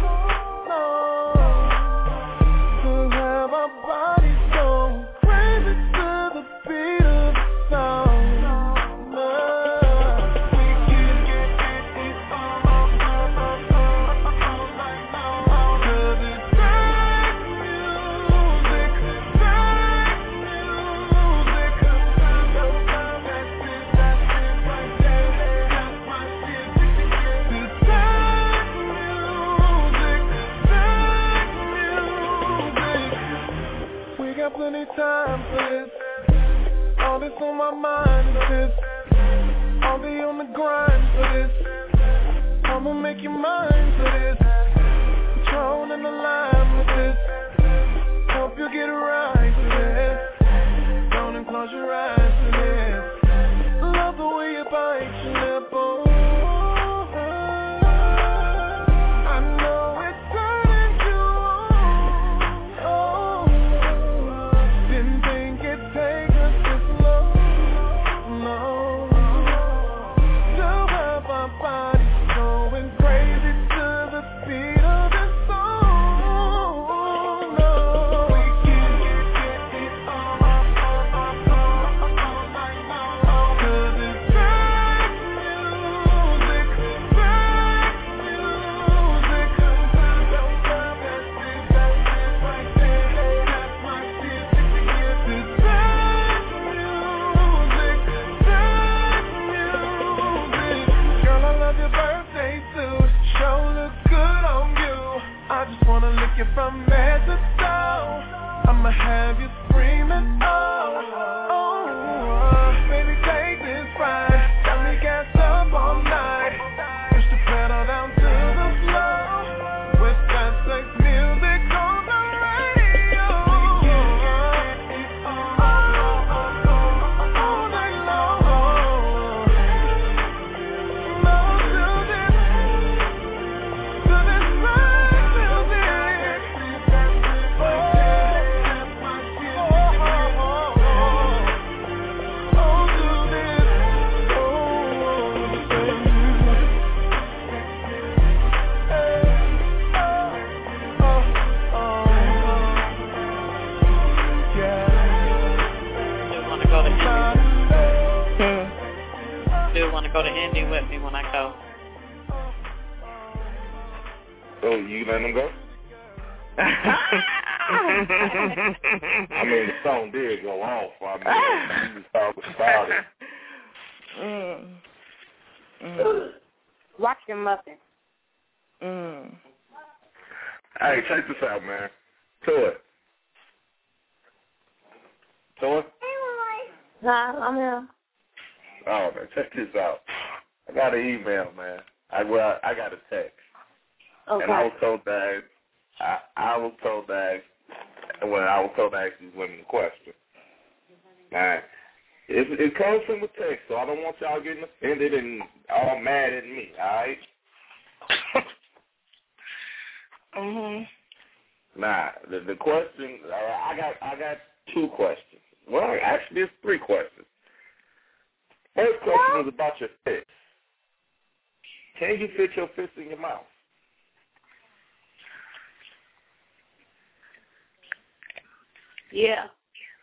Plenty time for this. All this on my mind for this. I'll be on the grind for this. I'ma make you mine for this. Patron in the line with this. Hope you get it right for this. Don't and close your eyes for this. Love the way you bite your lip. Oh. From head to toe, I'ma have you screaming, oh, oh, oh, baby, take this ride, got me gassed up all night, push the pedal down to the floor, with that sex music on the radio, all night long, no to this, to this ride music. Go to Indy with me when I go. Oh, you let them go? I mean, the song did go off. I mean, you was talking about it. Mm. Mm. Watch your muffin. Mm. Hey, check this out, man. Toy. Toy? Hi, I'm here. Oh, man, check this out. I got an email, man. I well, I got a text. Okay. And I was told that I, I was told that when I was told to ask these women a question. Now, it, it comes from a text, so I don't want y'all getting offended and all mad at me, all right? mhm. Nah, the, the question, uh, I got I got two questions. Well, actually, it's three questions. First question is about your fist. Can you fit your fist in your mouth? Yeah.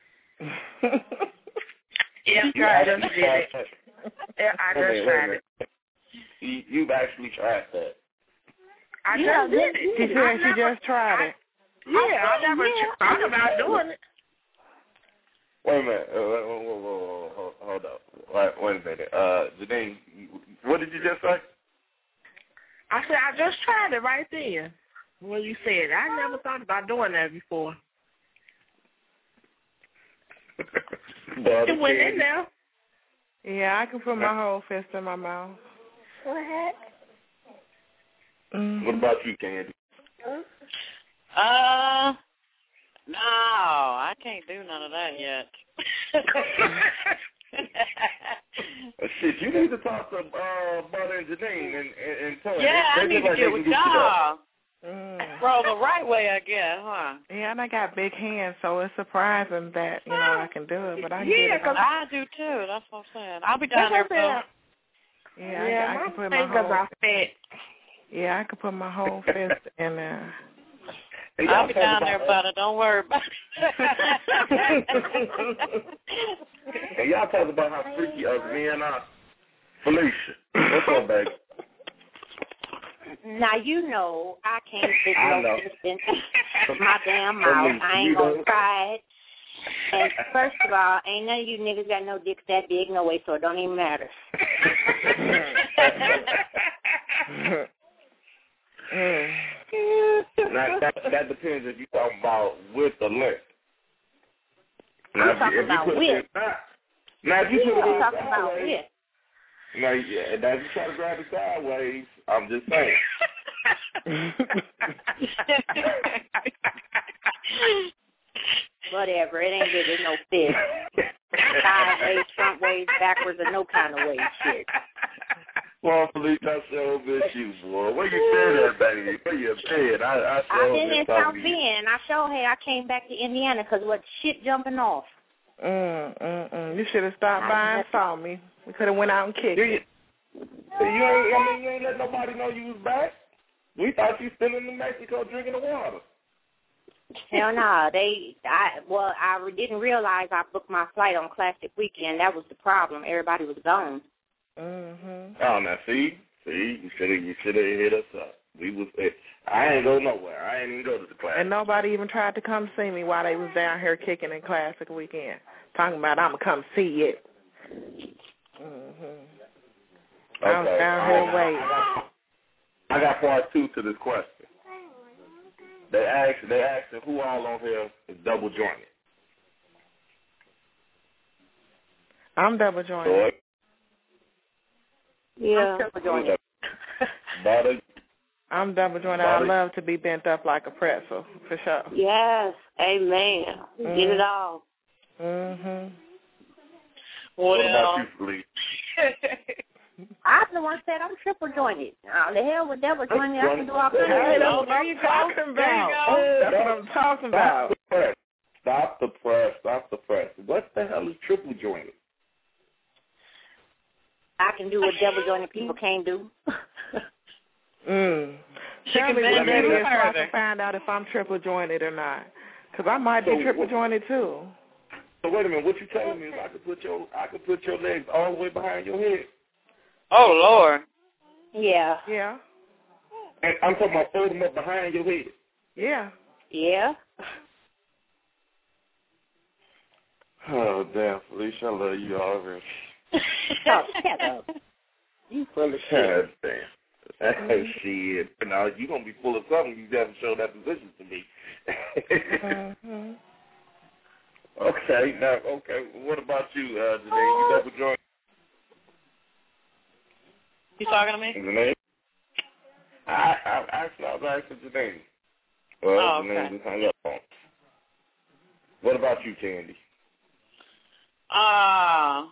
Yeah, You I just actually did tried it. that. Yeah, I Wait a just minute, wait a tried minute. it. You, you've actually tried that. I Yeah, just did it. She said I she never, just tried it. Yeah, I never yeah. thought about doing it. Wait a minute. Uh, whoa, whoa, whoa, whoa, hold, hold up. Wait, wait a minute. Uh, Janine, what did you just say? I said I just tried it right then. When you said it. I never thought about doing that before. It went in there. Yeah, I can put my whole fist in my mouth. What? Mm-hmm. What about you, Candy? Uh, no, I can't do none of that yet. Shit, you need to talk to uh, Butter and Janine and, and, and tell them. Yeah, I they, need they to like get they with can you y'all. Mm. Roll the right way, I guess, huh? Yeah, and I got big hands, so it's surprising that, you know, I can do it, but I can Yeah, get it. because I do too. That's what I'm saying. I'll be down there, Phil. Yeah, Yeah, I, I my can put my fingers whole. are fat. Yeah, I can put my whole fist in there. Hey, I'll be down about there, Butter. Don't worry about it. And y'all talk about how freaky us men are. Felicia, what's up, baby? Now, you know I can't fit I no know. fist in my damn mouth. I ain't gonna try it. And first of all, ain't none of you niggas got no dicks that big no way, so it don't even matter. Now, that, that depends if you're talking about width or length. Now, I'm if, talking if about you put width. it now, now, if you Yeah, put it I'm in talking about sideways, width. now, yeah, now, if you try to grab it sideways, I'm just saying. Whatever, it ain't big as no fist. Sideways, front ways, backwards, or no kind of way, shit. Well, Felicia, I sure miss you, boy. Where you been at, baby? Where you been? I, I sure I've been miss in talking South to you. Bend. I sure hey, I came back to Indiana because what shit jumping off. Mm, mm, mm. You should have stopped by and saw me. We could have went out and kicked You, it. you ain't, I mean, you ain't let nobody know you was back. We thought you still in New Mexico drinking the water. Hell no, they. I well, I didn't realize I booked my flight on Classic Weekend. That was the problem. Everybody was gone. Mhm. Oh, now see, see, you should have, you should have hit us up. We was, I ain't go nowhere. I ain't even go to the class. And nobody even tried to come see me while they was down here kicking in Classic Weekend, talking about I'm gonna come see it. Mhm. Okay. I was down here I, waiting. I, got, I got part two to this question. They asked, they asked who all on here is double jointed. I'm double jointed. So, Yeah. I'm Butter. I'm double jointed. I love to be bent up like a pretzel, for sure. Yes, amen. Mm. Get it all. Mhm. What Well, about you, Felicia? I'm the one said I'm triple jointed. Oh, the hell with double jointed, I can do all kinds Hey, of that's stuff. what I'm talking about. That's what I'm talking about. Stop the press. Stop the press. What the hell is triple jointed? I can do what double jointed people can't do. Mm. She Tell can me bend what that it is so I further. can find out if I'm triple jointed or not. Because I might be So triple what- jointed too. So wait a minute. What you telling me is I could put your I could put your legs all the way behind your head? Oh, Lord. Yeah. Yeah. And I'm talking about fold them up behind your head. Yeah. Yeah. Oh damn, Felicia, I love you already. Oh, shut up. You full of shit. God damn. Shit. Now you gonna be full of something. You haven't shown that position to me. Mhm. Okay. Now, okay. What about you, uh, Janae? You double joint? You talking to me? Janae? I, I actually I was asking Janae. Well, Oh, Janae okay. just hung up on. What about you, Candy? Uh,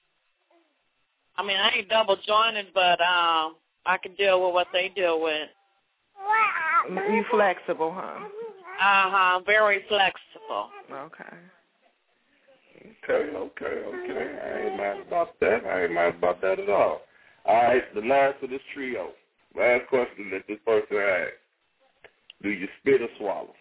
I mean, I ain't double jointed, but um, I can deal with what they deal with. You flexible, huh? Uh-huh, very flexible. Okay. Okay, okay, okay. I ain't mad about that. I ain't mad about that at all. All right, the last of this trio. Last question that this person asked. Do you spit or swallow?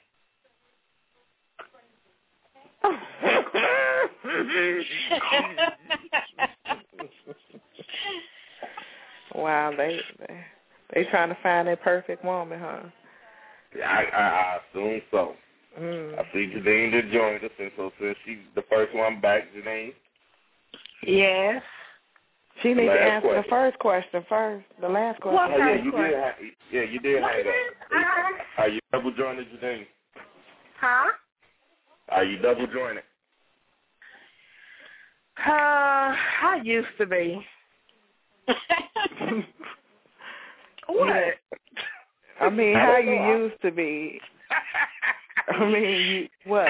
Wow, they they they trying to find their perfect woman, huh? Yeah, I, I, I assume so. Mm. I see Janine that joined us, and so since she's the first one back, Janine. Yes. She needs to answer question. the first question first. The last question. Oh, yeah, you did. Have, yeah, you did hang up. Are you double joining, Janine? Huh? Are you double joining? Uh, I used to be. What? I mean, how you used to be. I mean, you, what?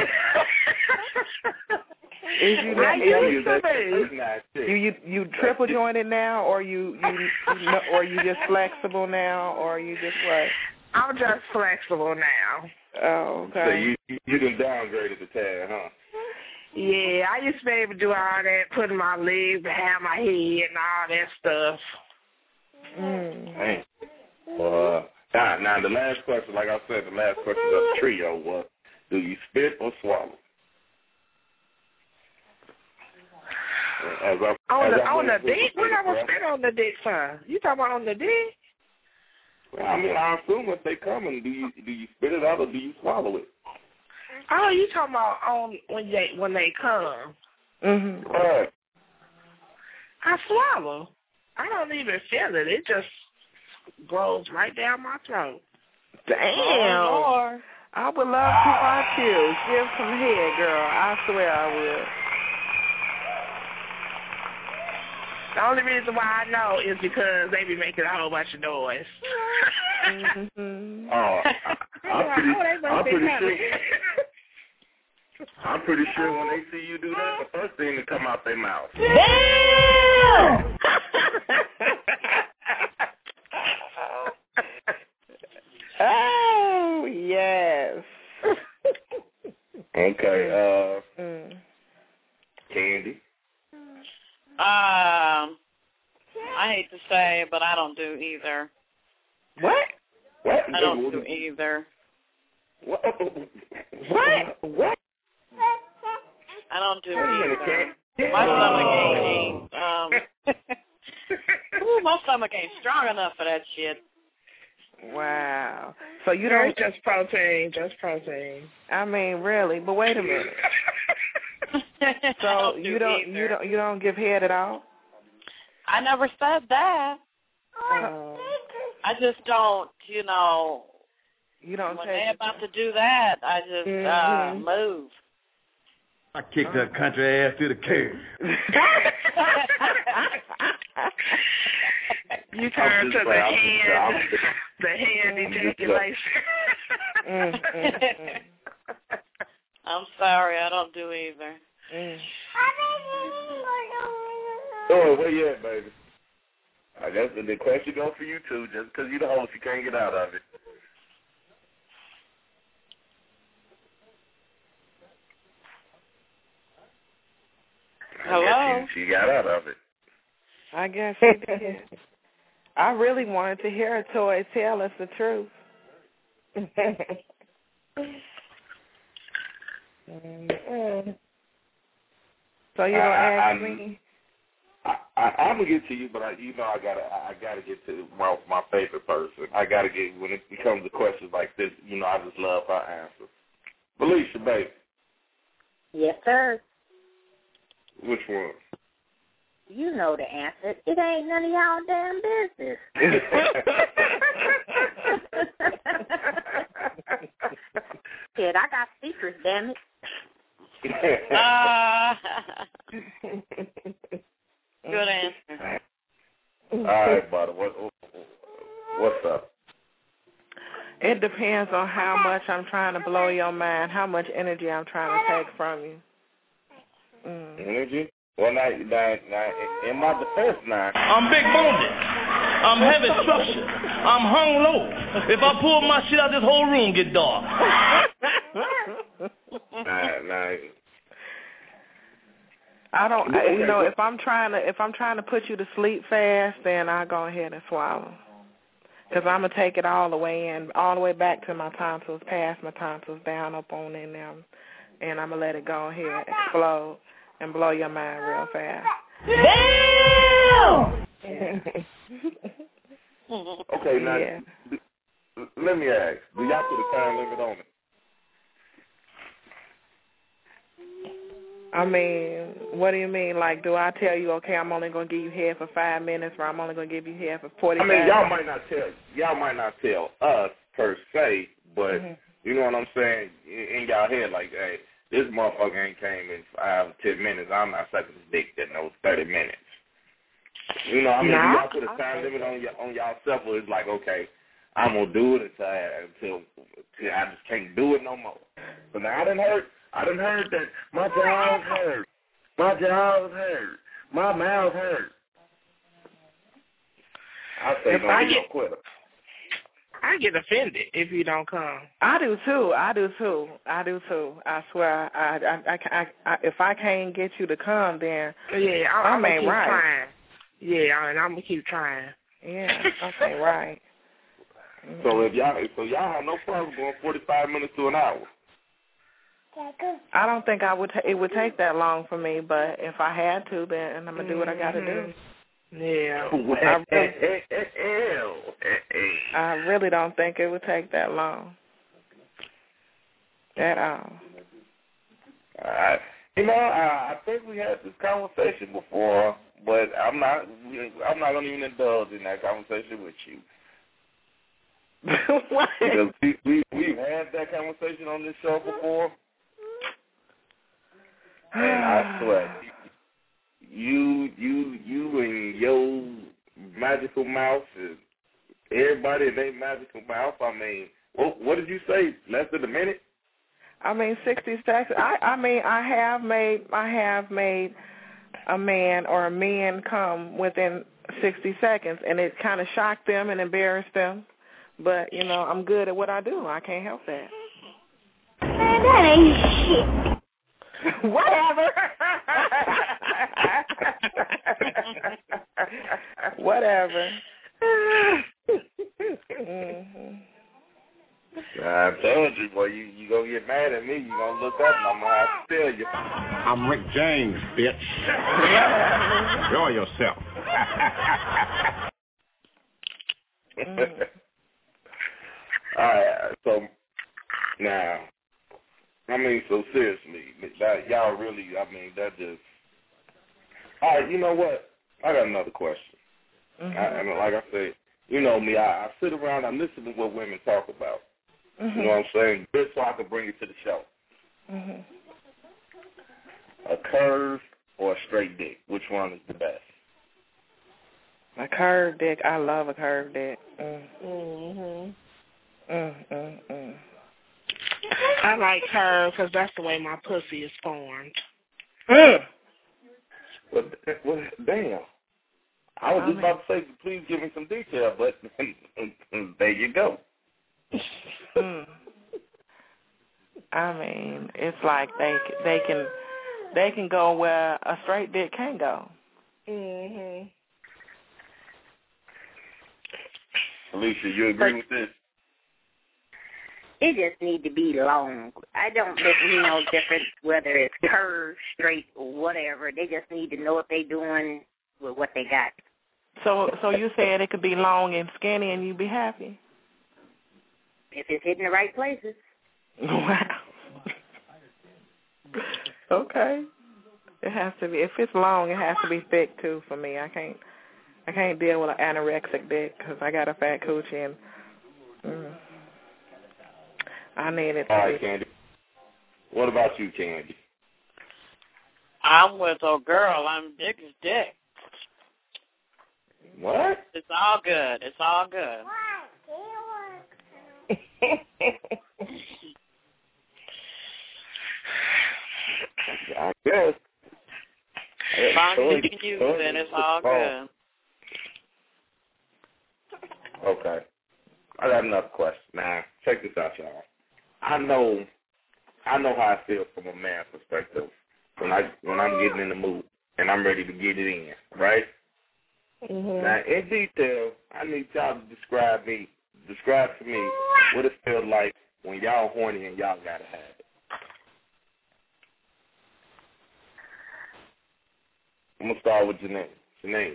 Is you I used to be. You you you triple jointed now, or you you, you know, or you just flexible now, or you just what? I'm just flexible now. Oh, okay. So you you, you done downgraded the tag, huh? Yeah, I used to be able to do all that, putting my legs behind my head and all that stuff. Mm. Hey. Well, now, now the last question, like I said, the last question of the trio was, do you spit or swallow? As I, on as the I on the went through dick? the What I was breath, spit on the dick for? You talking about on the dick? Well, I mean, I assume if they come, and do you do you spit it out or do you swallow it? Oh, you talking about on when they when they come? Mhm. Right. I swallow. I don't even feel it. It just grows right down my throat. Damn. Oh, I would love to watch you. Give some head, girl. I swear I will. The only reason why I know is because they be making a whole bunch of noise. Mm-hmm. Oh, I, I'm pretty, oh, they I'm be pretty happy. sure. I'm pretty sure when they see you do that, the first thing to come out their mouth. Damn! Oh, yes. Okay, uh, mm. Candy. Um, I hate to say, but I don't do either. What? What? I don't do either. What? What? What? I don't do either. My stomach ain't, um, ooh, my stomach ain't strong enough for that shit. Wow. So you Girl, don't just protein, just protein. I mean, really, but wait a minute. So don't you do don't either. you don't you don't give head at all? I never said that. Oh. I just don't, you know. You don't when take they're about to do that, I just mm-hmm. uh move. I kicked that country ass to the curb. You turn to the playing. hand, I'm just, the hand ejaculation. mm-hmm. I'm sorry, I don't do either. Mm. Oh, where you at, baby? I guess the, the question goes for you too. Just because you're the host, you can't get out of it. Hello? She, she got out of it. I guess she did. I really wanted to hear a toy tell us the truth. So you don't I, ask I, me? I, I, I'm gonna get to you, but I, you know I gotta I gotta get to my my favorite person. I gotta get when it becomes to questions like this. You know I just love her answers. Felicia, baby. Yes, sir. Which one? You know the answer. It ain't none of y'all damn business. Shit, I got secrets, damn it. Uh, good answer. All right, brother. What, what's up? It depends on how much I'm trying to blow your mind, how much energy I'm trying to take from you. Mm. Energy? Well, now, now, now, in my defense now. I'm big boned. I'm heavy structured. I'm hung low. If I pull my shit out, this whole room get dark. nah, nah. I don't. I, you know, if I'm trying to if I'm trying to put you to sleep fast, then I go ahead and swallow. Because I'm gonna take it all the way in, all the way back to my tonsils, past my tonsils, down up on in them, and I'm gonna let it go ahead, explode, and blow your mind real fast. Damn! Okay, now Yeah. let me ask: do y'all put a time limit on it? I mean, what do you mean? Like, do I tell you, okay, I'm only going to give you head for five minutes, or I'm only going to give you head for forty-five I mean, y'all minutes? might not tell y'all might not tell us per se, but Mm-hmm. you know what I'm saying in, in y'all head, like, hey, this motherfucker ain't came in five, ten minutes. I'm not sucking his dick in those thirty minutes. You know, I mean, Nah, do y'all put a time limit on y- on y'all self, or it's like, okay, I'm gonna do it until I, until, until I just can't do it no more. So now I done heard. I done heard that my jaws hurt, my jaws hurt, my mouth hurt. I say If no, I you get- don't quit. I get offended if you don't come. I do too. I do too. I do too. I swear. I, I, I, I, I if I can't get you to come, then Yeah, I, I I'm gonna ain't keep right. trying. Yeah, and I'm gonna keep trying. Yeah, okay, right. So if y'all, so y'all have no problem going forty-five minutes to an hour. I don't think I would. Ta- it would take that long for me, but if I had to, then I'm gonna do what I got to do. Yeah. I really, I really don't think it would take that long at all. I, you know, I, I think we had this conversation before, but I'm not. I'm not gonna even indulge in that conversation with you. What? Because we, we we've had that conversation on this show before, and I swear, you you you and your magical mouth, and everybody in their magical mouth. I mean, what what did you say? Less than a minute? I mean, sixty seconds. I, I mean, I have made, I have made a man or a men come within sixty seconds, and it kind of shocked them and embarrassed them. But you know, I'm good at what I do. I can't help that. Man, that ain't shit. Whatever. Whatever. Mm-hmm. I told you, boy, you you gonna get mad at me. You gonna look up, and I'm gonna have to tell you. I'm Rick James, bitch. Enjoy yourself. Mm. All right, so now, I mean, so seriously, that y'all really, I mean, that just. All right, you know what? I got another question. Mm-hmm. I, I mean, like I said, you know me, I, I sit around, I listen to what women talk about. Mm-hmm. You know what I'm saying? Just so I can bring it to the show. Mm-hmm. A curve or a straight dick? Which one is the best? A curved dick. I love a curved dick. Mm. Mm-hmm. Mm, mm, mm. I like her because that's the way my pussy is formed. Mm. Well, well, damn. I was I just mean, about to say, please give me some detail, but there you go. mm. I mean, it's like they they can they can go where a straight dick can't go. Mhm. Alicia, you agree with this? It just need to be long. I don't make no difference whether it's curved, straight, or whatever. They just need to know what they're doing with what they got. So so you said it could be long and skinny and you'd be happy? If it's hitting the right places. Wow. Okay. It has to be. If it's long, it has to be thick too for me. I can't. I can't deal with an anorexic dick because I got a fat coochie and mm, I need it to All right, be. Candy. What about you, Candy? I'm with a girl. I'm dick is dick. What? It's all good. It's all good. I guess. As long as you can use it, it's all good. Okay. I got another question. Now, check this out, y'all. I know I know how I feel from a man's perspective when I when I'm getting in the mood and I'm ready to get it in, right? Mm-hmm. Now, in detail, I need y'all to describe me, describe to me what it feels like when y'all horny and y'all gotta have it. I'm gonna start with Janine. Janine.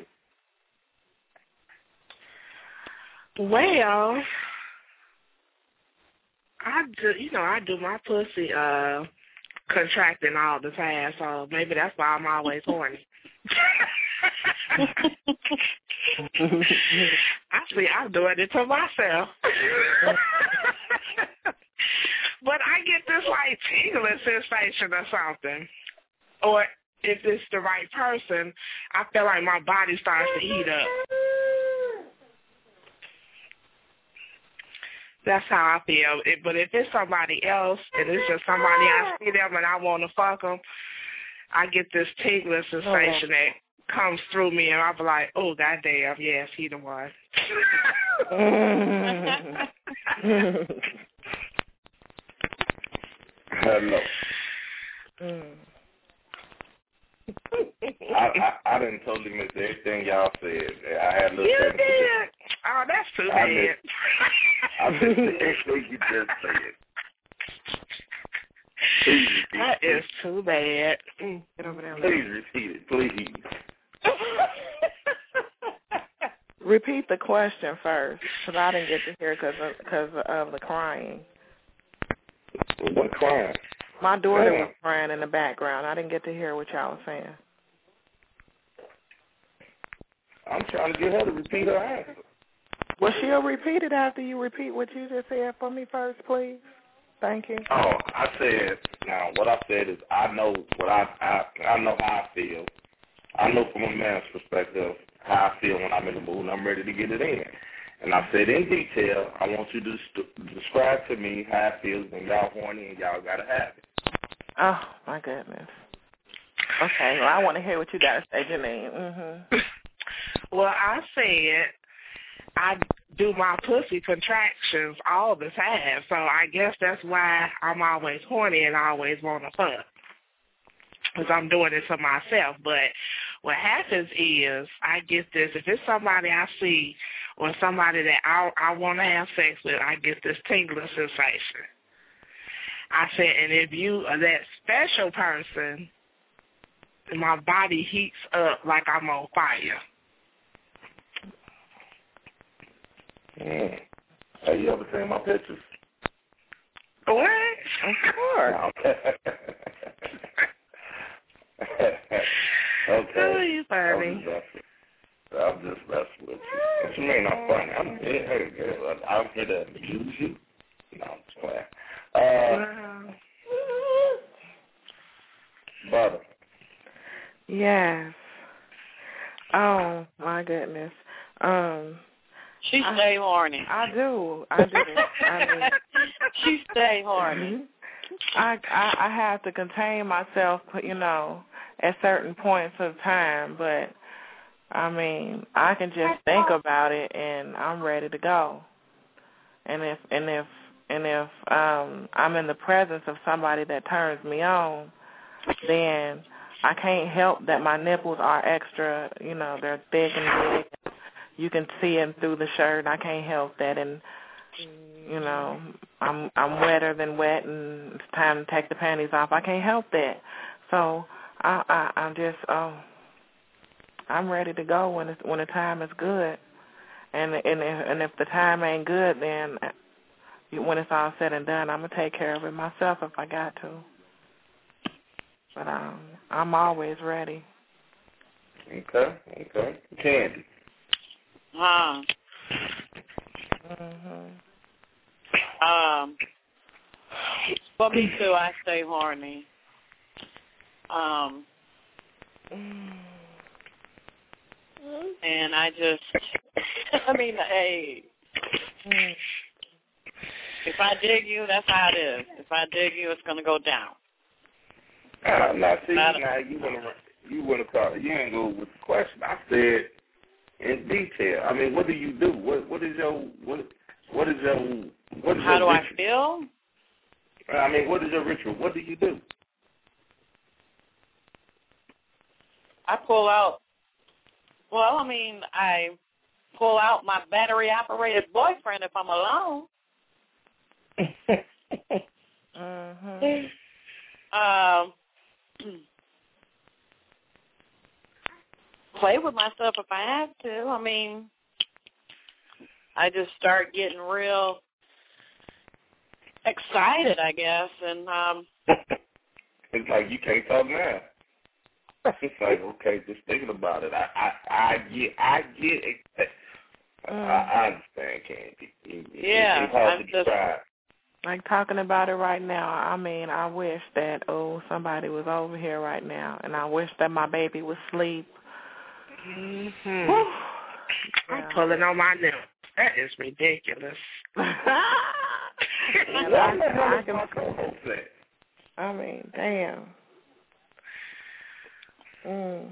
Well, I do, you know, I do my pussy uh, contracting all the time, so maybe that's why I'm always horny. Actually, I'm doing it to myself. But I get this, like, tingling sensation or something. Or if it's the right person, I feel like my body starts to heat up. That's how I feel. It, but if it's somebody else and it's just somebody I see them and I want to fuck them, I get this tingling sensation that comes through me and I'll be like, oh, goddamn, yes, he the one. Hello. Mm. I, I I didn't totally miss everything y'all said. I had a little You technical did. Oh, that's too I bad. missed, I missed everything you just said. Please repeat That it. is too bad. Mm, get over there. Please repeat it, please. Repeat the question first, because I didn't get to hear because of, cause of the crying. What crying? My daughter Damn. was crying in the background. I didn't get to hear what y'all was saying. I'm trying to get her to repeat her answer. Well, she'll repeat it after you repeat what you just said for me first, please. Thank you. Oh, I said, now, what I said is I know what I, I, I know how I feel. I know from a man's perspective how I feel when I'm in the mood and I'm ready to get it in. And I said in detail, I want you to st- describe to me how it feels when y'all horny and y'all got to have it. Oh, my goodness. Okay, well, I want to hear what you got to say, Janine. Mm-hmm. Well, I said I do my pussy contractions all the time, so I guess that's why I'm always horny and always want to fuck, because I'm doing it to myself. But what happens is I get this, if it's somebody I see or somebody that I, I want to have sex with, I get this tingling sensation. I said, and if you are that special person, my body heats up like I'm on fire. Mm. Have you ever seen my pictures? What? Of course. Okay. Oh, you funny. I'm just messing with you. What you mean I'm funny? I'm here, hey, girl. I'm here to amuse you. No, I'm just playing. Uh, Wow. Butter. Yes. Oh, my goodness. Um, She I, stay horny. I do. I do. I mean, she stay horny. I, I I have to contain myself, you know, at certain points of time, but I mean, I can just think about it and I'm ready to go. And if and if and if um I'm in the presence of somebody that turns me on, then I can't help that my nipples are extra, you know, they're thick and big. You can see them through the shirt. I can't help that. And, you know, I'm I'm wetter than wet, and it's time to take the panties off. I can't help that. So I, I, I'm just, oh, I'm ready to go when it's, when the time is good. And and if, and if the time ain't good, then when it's all said and done, I'm going to take care of it myself if I got to. But um, I'm always ready. Okay, okay. Candy. Huh. Mm-hmm. Um, for me too, I stay horny. Um, and I just, I mean, hey, if I dig you, that's how it is. If I dig you, it's gonna go down. Uh, now, see, now you want to you want to call you ain't go with the question. I said in detail. I mean, what do you do? What what is your what what is your what is How your do ritual? I feel? I mean, what is your ritual? What do you do? I pull out, well, I mean, I pull out my battery-operated boyfriend if I'm alone. mm-hmm. Um, play with my stuff if I have to. I mean, I just start getting real excited, I guess, and um, it's like you can't talk now. It's like, okay, just thinking about it. I, I, I get, I get it. I, I understand, Candy. It, yeah, it's hard I'm to just describe. Like talking about it right now, I mean, I wish that, oh, somebody was over here right now, and I wish that my baby was asleep. Mm-hmm. I'm yeah. pulling on my nails. That is ridiculous. And I, I, can, I mean, damn. Mm.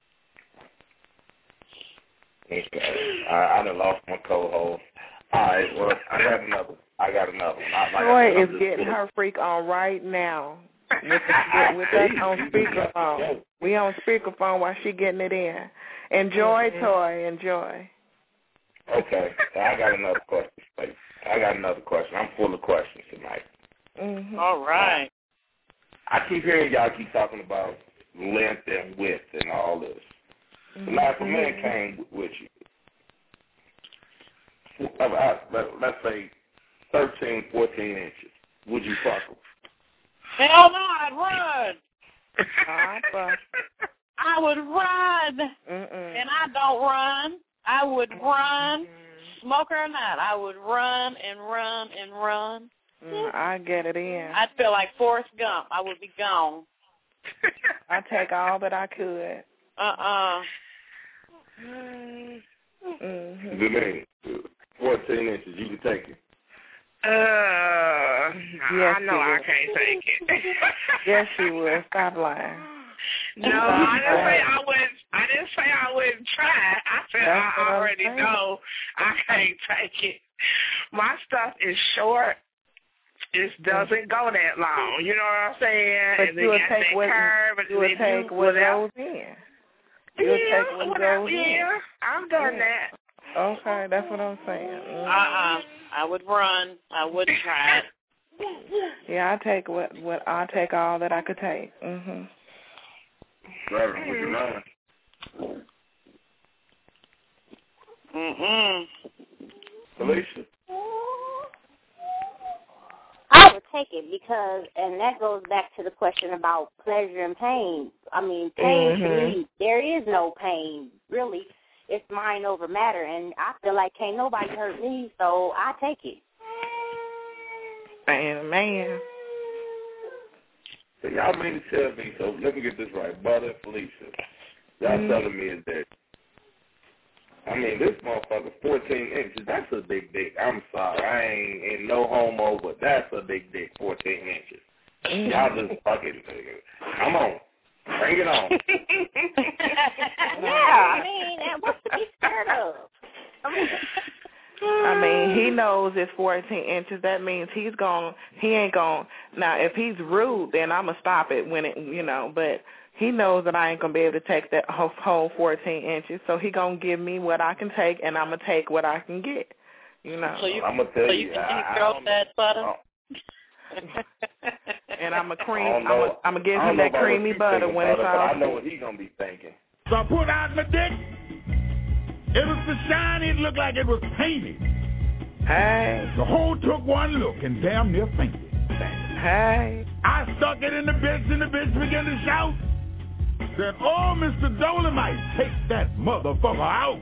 Okay. I, I done lost my co-host. All right, well, I got another. I got another one. I, like Joy I is getting her freak on right now with, the, with us on speakerphone. We on speakerphone while she getting it in. Enjoy, mm-hmm. Toy. Enjoy. Okay. I got another question. I got another question. I'm full of questions tonight. Mm-hmm. All right. I keep hearing y'all keep talking about length and width and all this. Mm-hmm. Now, if a man came with you, let's say thirteen, fourteen inches, would you fuck him? Hell no, I'd run. Papa. I would run. Mm-mm. And I don't run. I would run, mm-hmm. smoker or not. I would run and run and run. Mm, I get it in. I'd feel like Forrest Gump. I would be gone. I take all that I could. Uh-uh. Mm-hmm. Good fourteen inches, you can take it. Uh, yes, I know I can't take it. Yes, you would. Stop lying. No, I didn't say I would. I didn't say I wouldn't try. I said That's I already know I can't take it. My stuff is short. It doesn't go that long. You know what I'm saying? But and you would got take that what curve, you would take what goes in. You would yeah, take what without, goes yeah, in. I've done yeah. that. Okay, that's what I'm saying. Mm. Uh-uh. I would run. I wouldn't try it. Yeah, I take what what I take all that I could take. Mhm. Reverend, would you run? Mm-mm. Felicia? I would take it because, and that goes back to the question about pleasure and pain. I mean, pain mm-hmm. to me, there is no pain, really. It's mind over matter, and I feel like can't nobody hurt me, so I take it. Man, man. So y'all mean to tell me, so let me get this right, Butter and Felicia, y'all mm-hmm. telling me is that, I mean, this motherfucker, fourteen inches, that's a big dick. I'm sorry, I ain't in no homo, but that's a big dick, fourteen inches. Mm-hmm. Y'all just fucking, come on, bring it on. Yeah, I mean, what's to be scared of? I mean, I mean, he knows it's fourteen inches. That means he's going, he ain't going. Now, if he's rude, then I'm going to stop it when it, you know, but he knows that I ain't going to be able to take that whole fourteen inches. So he going to give me what I can take, and I'm going to take what I can get, you know. So you, I'm gonna tell so you, you can I, throw that butter? And I'm a cream, I'm going to give him that creamy butter when it's all I know what he's going to be thinking. So I pulled out my dick. It was so shiny, it looked like it was painted. Hey. The hoe took one look and damn near fainted. Hey. I stuck it in the bitch, and the bitch began to shout. Said, oh, Mister Dolomite, take that motherfucker out.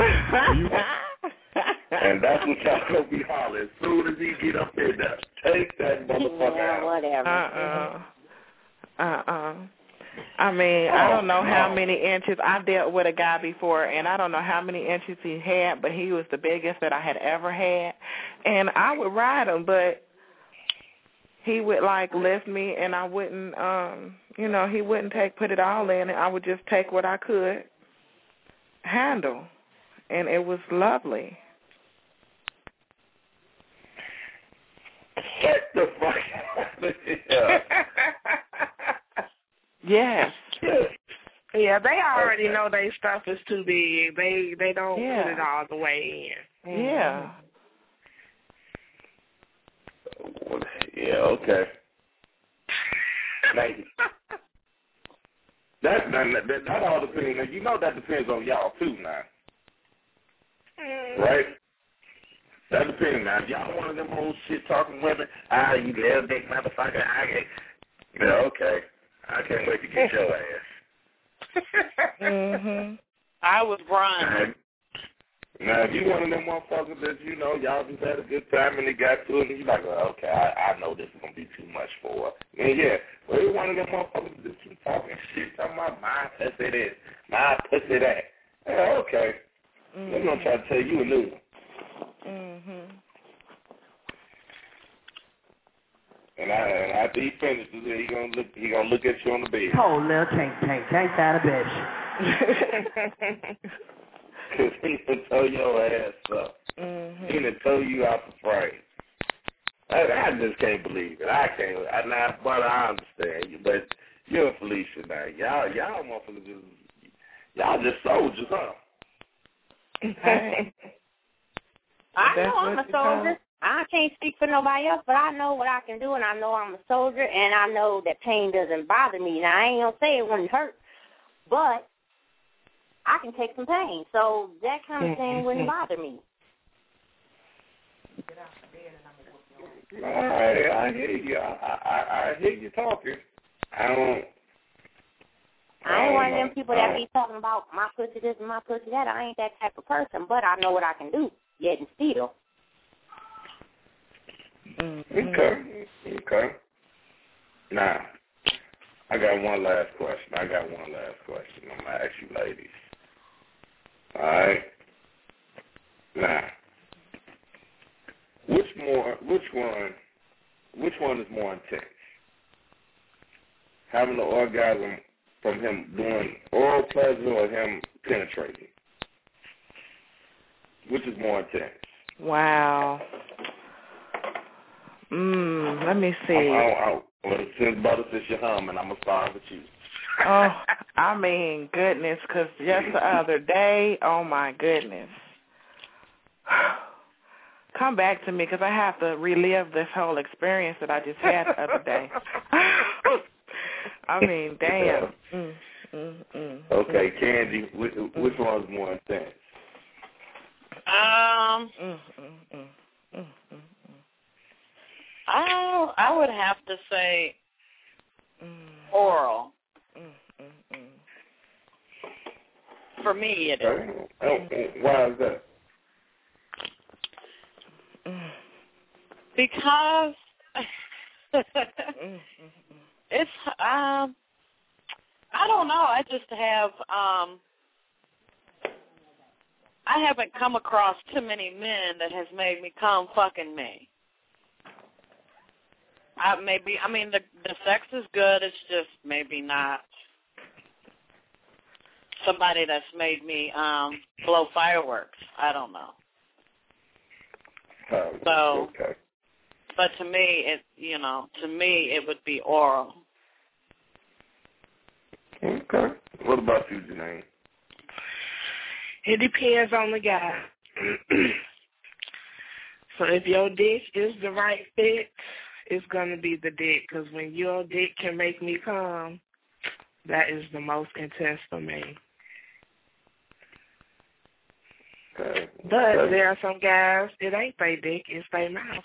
And that's what y'all gonna be hollering. As soon as he get up there, now, take that motherfucker yeah, out. Whatever. Uh-uh. Uh-uh. I mean, I don't know how many inches. I dealt with a guy before, and I don't know how many inches he had, but he was the biggest that I had ever had. And I would ride him, but he would, like, lift me, and I wouldn't, um, you know, he wouldn't take, put it all in, and I would just take what I could handle. And it was lovely. Get the fuck out of here. Yes. Yeah, they already know their stuff is too big. They they don't Yeah. put it all the way in. Mm-hmm. Yeah. Yeah, okay. Like, that, that, that, that all depends. You know that depends on y'all, too, now. Right? That depends now. If y'all one of them old shit-talking women, ah, you little big motherfucker, I get... Yeah, okay. I can't wait to get your ass. Mm-hmm. I would run. Now, if you one of them motherfuckers that, you know, y'all just had a good time and they got to it, and you're like, well, okay, I, I know this is going to be too much for her. And, yeah, well, you're one of them motherfuckers that keep talking shit, talking about my pussy this, my pussy that. Yeah, okay. Mm-hmm. They're going to try to tell you a new one. Mm-hmm. And, I, and after he finishes it, he gonna look. He gonna look at you on the bed. Oh, little tank, tank, tank that a bitch. Cause he done tow your ass up. Mm-hmm. He done tow you out the frame. I, I just can't believe it. I can't. I now, but I understand you. But you and Felicia now, y'all, y'all motherfuckers just, y'all just soldiers, huh? Hey. I That's know I'm a what you soldier. call- I can't speak for nobody else, but I know what I can do, and I know I'm a soldier, and I know that pain doesn't bother me. Now, I ain't going to say it wouldn't hurt, but I can take some pain, so that kind of thing wouldn't bother me. I, I hear you. I, I, I hear you talking. I don't... I ain't one of them people that I be talking about my pussy this and my pussy that. I ain't that type of person, but I know what I can do, yet and still. Okay, okay. Now, I got one last question. I got one last question. I'm going to ask you ladies. All right? Now, which more, which one, which one is more intense? Having the orgasm from him doing oral pleasure or him penetrating? Which is more intense? Wow. Mm, let me see. I'm, I'm, I'm, well, since Butter, since you're humming, I'm going to start with you. Oh, I mean, goodness, because just the other day, oh, my goodness. Come back to me, because I have to relive this whole experience that I just had the other day. I mean, damn. Mm, mm, mm, okay, mm. Candy, which, which one's more intense? Um, mm, mm, mm, mm, mm. I I would have to say mm. oral. Mm, mm, mm. For me, it is. Oh, why is that? Mm. Because mm, mm, it's um I don't know. I just have um I haven't come across too many men that has made me come fucking me. I maybe I mean the the sex is good. It's just maybe not somebody that's made me um blow fireworks. I don't know. Oh, So, okay. but to me, it you know to me it would be oral. Okay. What about you, Janae? It depends on the guy. So if your dick is the right fit, it's going to be the dick. Because when your dick can make me come, that is the most intense for me. Okay. But Okay. there are some guys, it ain't their dick, it's their mouth.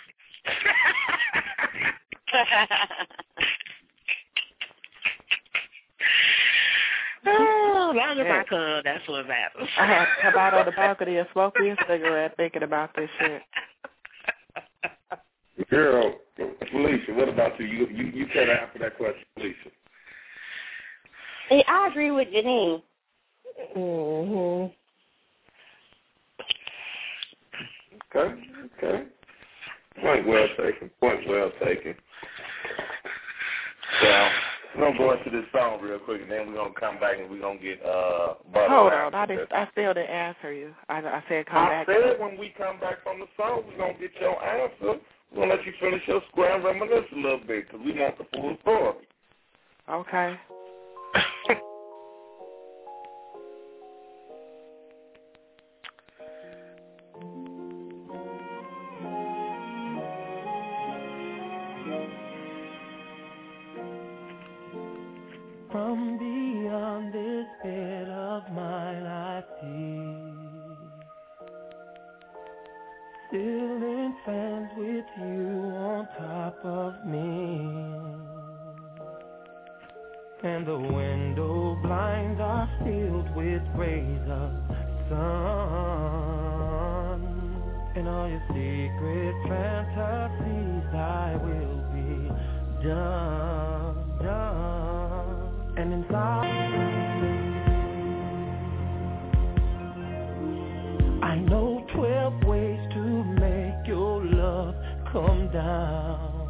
Oh, as long as I could, that's what matters. I had to come out on the balcony and smoke me a cigarette thinking about this shit. Girl, Felicia, what about you? You you, you can't answer that question, Felicia. See, I agree with Janine. Mm-hmm. Okay, okay. Point well taken. Point well taken. Well, We're going to go into this song real quick, and then we're going to come back and we're going to get uh, Butter. Hold on. I, did, I still didn't answer you. I, I said come I back. I said when we come back from the song, we're going to get your answer. We're going to let you finish your square and reminisce a little bit because we want the full story. Okay. From beyond this bed of mine I see ceiling fans with you on top of me, and the window blinds are filled with rays of sun, and all your secret fantasies I will be done, done. And inside, I know twelve ways to make your love come down,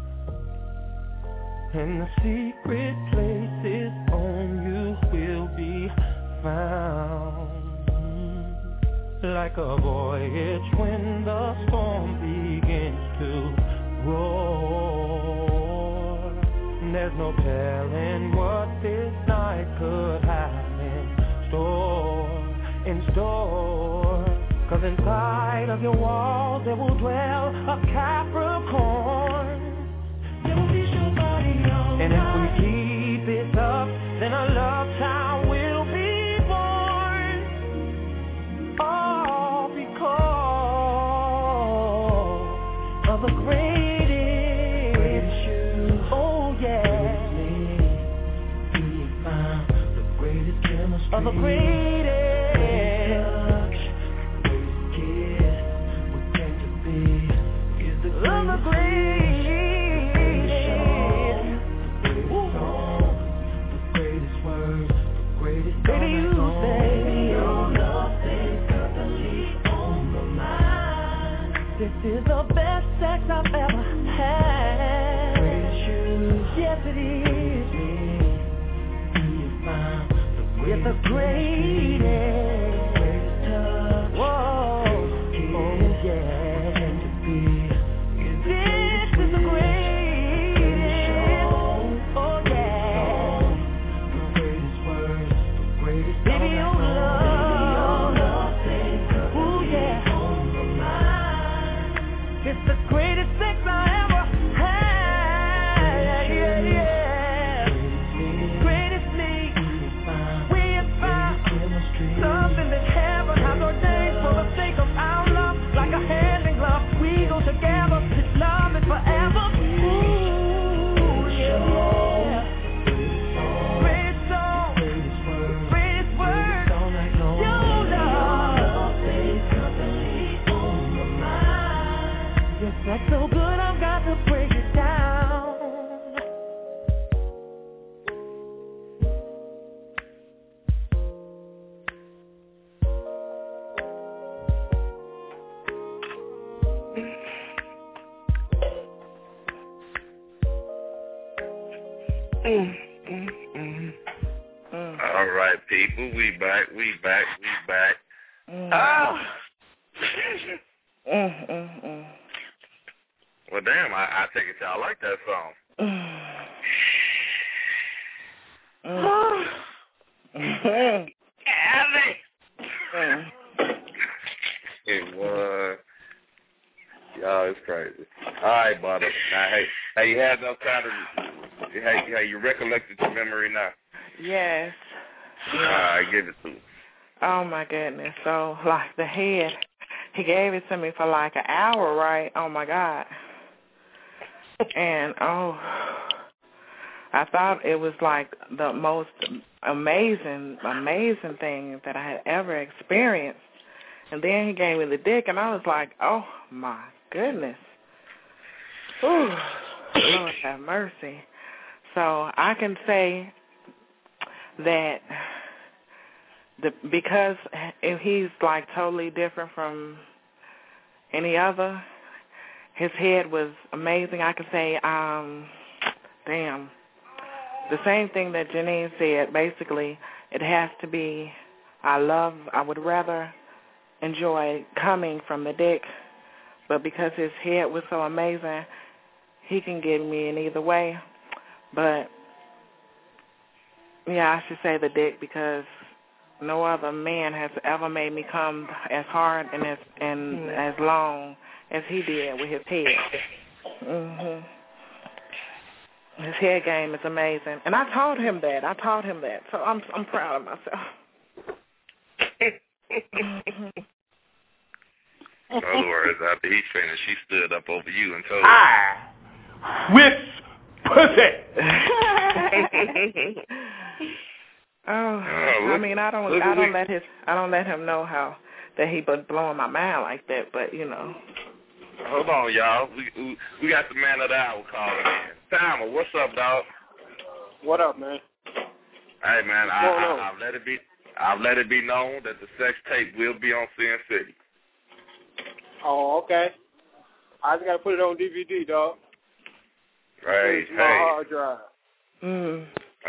and the secret places on you will be found, like a voyage when the storm begins to roar. There's no telling what this night could have in store, in store. Cause inside of your walls there will dwell a Capricorn. There will be somebody all and if we keep it up, then a love child will be born. All because of the great of the greatest touch, greatest kiss, what came to be is the greatest, of the greatest song, the greatest song, the greatest words, the greatest baby you say, your love things constantly on my mind. This is the best sex I've ever had. Greatest shoes, yes it is. It's the greatest, greatest touch. Whoa, oh yeah. This is the greatest, oh yeah. The greatest words, the greatest baby, your love, ooh yeah. It's the greatest sex I ever had, yeah, yeah. Something that heaven has ordained for the sake of our love, like a hand in glove, we go together. This love is forever. Ooh, yeah. Greatest song, greatest word, your love. Your sex so good, I've got to break it down. Mm, mm, mm. Mm. All right, people, we back, we back, we back. Mm. Ah. mm, mm, mm. Well, damn, I, I take it y'all like that song. Mm. Mm. Mm. It was. Y'all, it's crazy. All right, Butter. Now, hey, hey, you had enough time to. Hey, hey, you recollected your memory now? Yes. All right, give it to me. Oh, my goodness. So, like, the head, he gave it to me for, like, an hour, right? Oh, my God. And, oh, I thought it was, like, the most amazing, amazing thing that I had ever experienced. And then he gave me the dick, and I was like, oh, my goodness. Ooh, Lord have mercy. So I can say that the because if he's like totally different from any other, his head was amazing. I can say, um, damn, the same thing that Janine said. Basically, it has to be, I love, I would rather enjoy coming from the dick, but because his head was so amazing, he can get me in either way. But, yeah, I should say the dick because no other man has ever made me come as hard and as and mm. as long as he did with his head. Mhm. His head game is amazing, and I taught him that. I taught him that, so I'm I'm proud of myself. In other words, after he finished, she stood up over you and told I with pussy. Oh, oh I mean, I don't, I don't let his, I don't let him know how that he been blowing my mind like that. But you know. Hold on, y'all. We we, we got the man of the hour calling in. Timer, what's up, dog? What up, man? Hey, man, I, I, I've let it be, I've let it be known that the sex tape will be on Sin City. Oh, okay. I just gotta put it on D V D, dog. Right. It's hey. my hard drive. Mm.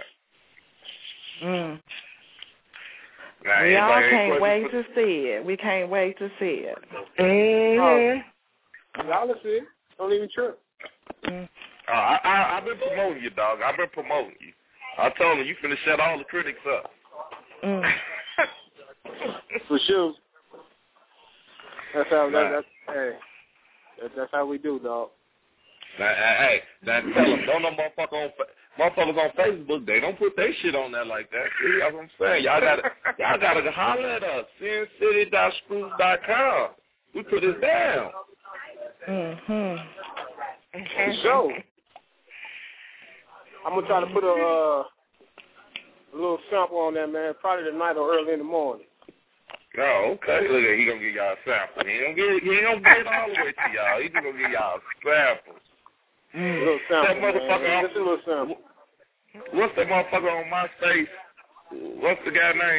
Mm. Now, we all can't questions? wait to see it. We can't wait to see it. Mm-hmm. Y'all will see it. Don't even trip. Mm. Uh, I, I, I've been promoting you, dog. I've been promoting you. I told him you finna shut all the critics up. Mm. For sure. That's how. That, that's hey. That, that's how we do, dog. Now, hey, now tell them, don't no motherfucker on motherfuckers on Facebook. They don't put their shit on there like that. See, that's what I'm saying. Y'all gotta, y'all gotta holler at us. sin city dot spruce dot com. We put it down. Mhm. For sure. I'm gonna try to put a, uh, a little sample on that, man. Probably tonight or early in the morning. Oh, okay. Look at he gonna give y'all a sample. He ain't gonna get, he ain't gonna get it all the way to y'all. He just gonna give y'all samples. Mm. A little sample, that motherfucker man. on, Just a little sample. What's that motherfucker on MySpace? What's the guy name?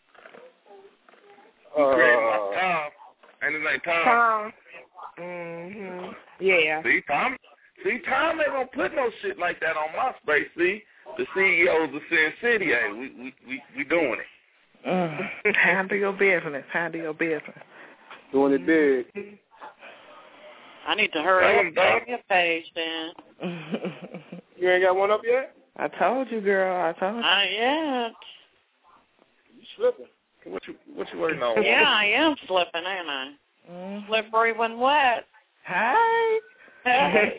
He Uh, created my Tom. And his name Tom. Tom. Mm-hmm. Yeah. See, Tom. See, Tom ain't gonna put no shit like that on MySpace. See, the C E Os of Sin City, hey, we we we we doing it. Mm. Handle your business. Handle your business. Doing it big. I need to hurry up and make a page then. You ain't got one up yet? I told you, girl. I told you. Not yet. You slipping. What you what you waiting on? Yeah, I am slipping, ain't I? Mm. Slippery when wet. Hey. Hey.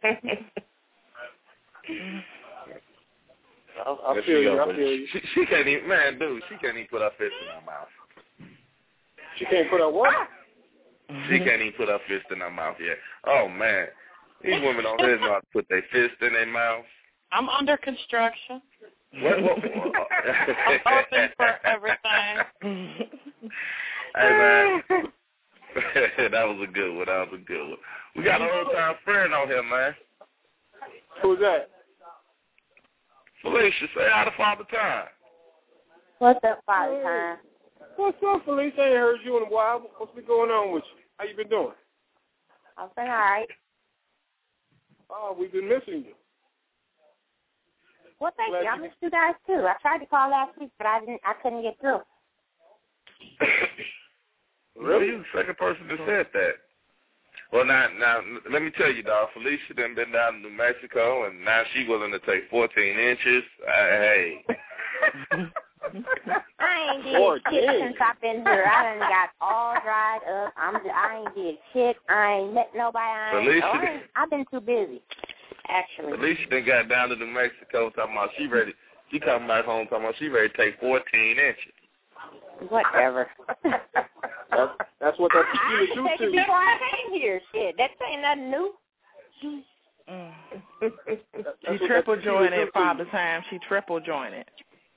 I, I feel you. I feel you. She, she can't even, man, dude. She can't even put her fist in her mouth. She can't put her what? She can't even put her fist in her mouth yet. Oh man, these women on here know how to put their fist in their mouth. I'm under construction. What? what, what? I'm open for everything. Hey man, that was a good one. That was a good one. We got an old time friend on here, man. Who's that? Felicia, say hi to Father Time. What's up, Father Time? What's up, Felicia? I ain't heard you in a while. What's been going on with you? How you been doing? I've been all right. Oh, we've been missing you. Well, thank Glad you. I you- missed you guys too. I tried to call last week, but I didn't. I couldn't get through. Really? You're the second person that said that. Well, now, now, let me tell you, dog. Felicia done been down to New Mexico, and now she willing to take fourteen inches. Uh, hey. I ain't did shit since I've been here. I done got all dried up. I'm. Just, I ain't did shit. I ain't met nobody. I ain't, Felicia, oh, I ain't, I've been too busy, actually. Felicia done got down to New Mexico talking about she ready. She coming back home talking about she ready to take fourteen inches. Whatever. That's, that's what that I tequila ain't do taking to you. before I came here. Shit, that ain't nothing new. Mm. That's She what triple that tequila joined do it, to Father you. Time. She triple joined it.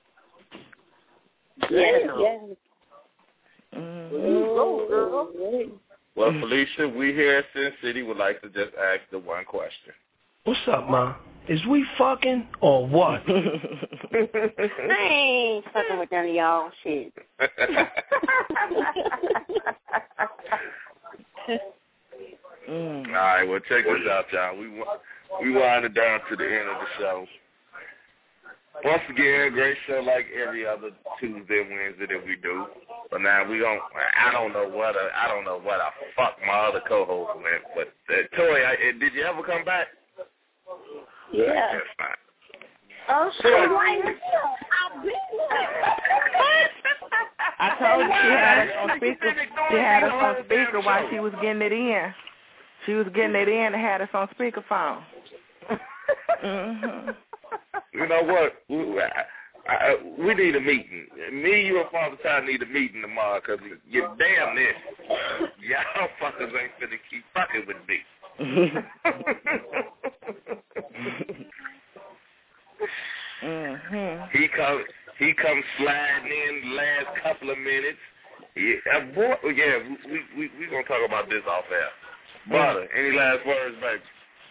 Yes, Damn. yes. Mm. Well, you go, girl. Well, Felicia, we here at Sin City would like to just ask the one question. What's up, Ma? Is we fucking or what? I ain't fucking with none of y'all. Shit. Mm. All right, well, check this out, y'all. We we winding down to the end of the show. Once again, great show like every other Tuesday and Wednesday that we do. But now we don't. I don't know what. A, I don't know what a fuck my other co-host went. But uh, Toy, I, did you ever come back? Yeah. That's fine. Oh shit! I've been I told you she had us on speaker. She had us on speaker while she was getting it in. She was getting it in and had us on speakerphone. Mm-hmm. You know what? We, I, I, we need a meeting. Me, you, and Father Time need a meeting tomorrow because you damn this. Y'all fuckers ain't finna keep fucking with me. mm-hmm. He comes. He comes sliding in the last couple of minutes. Yeah, boy, yeah. We we we gonna talk about this off air. Butter, any last words, baby?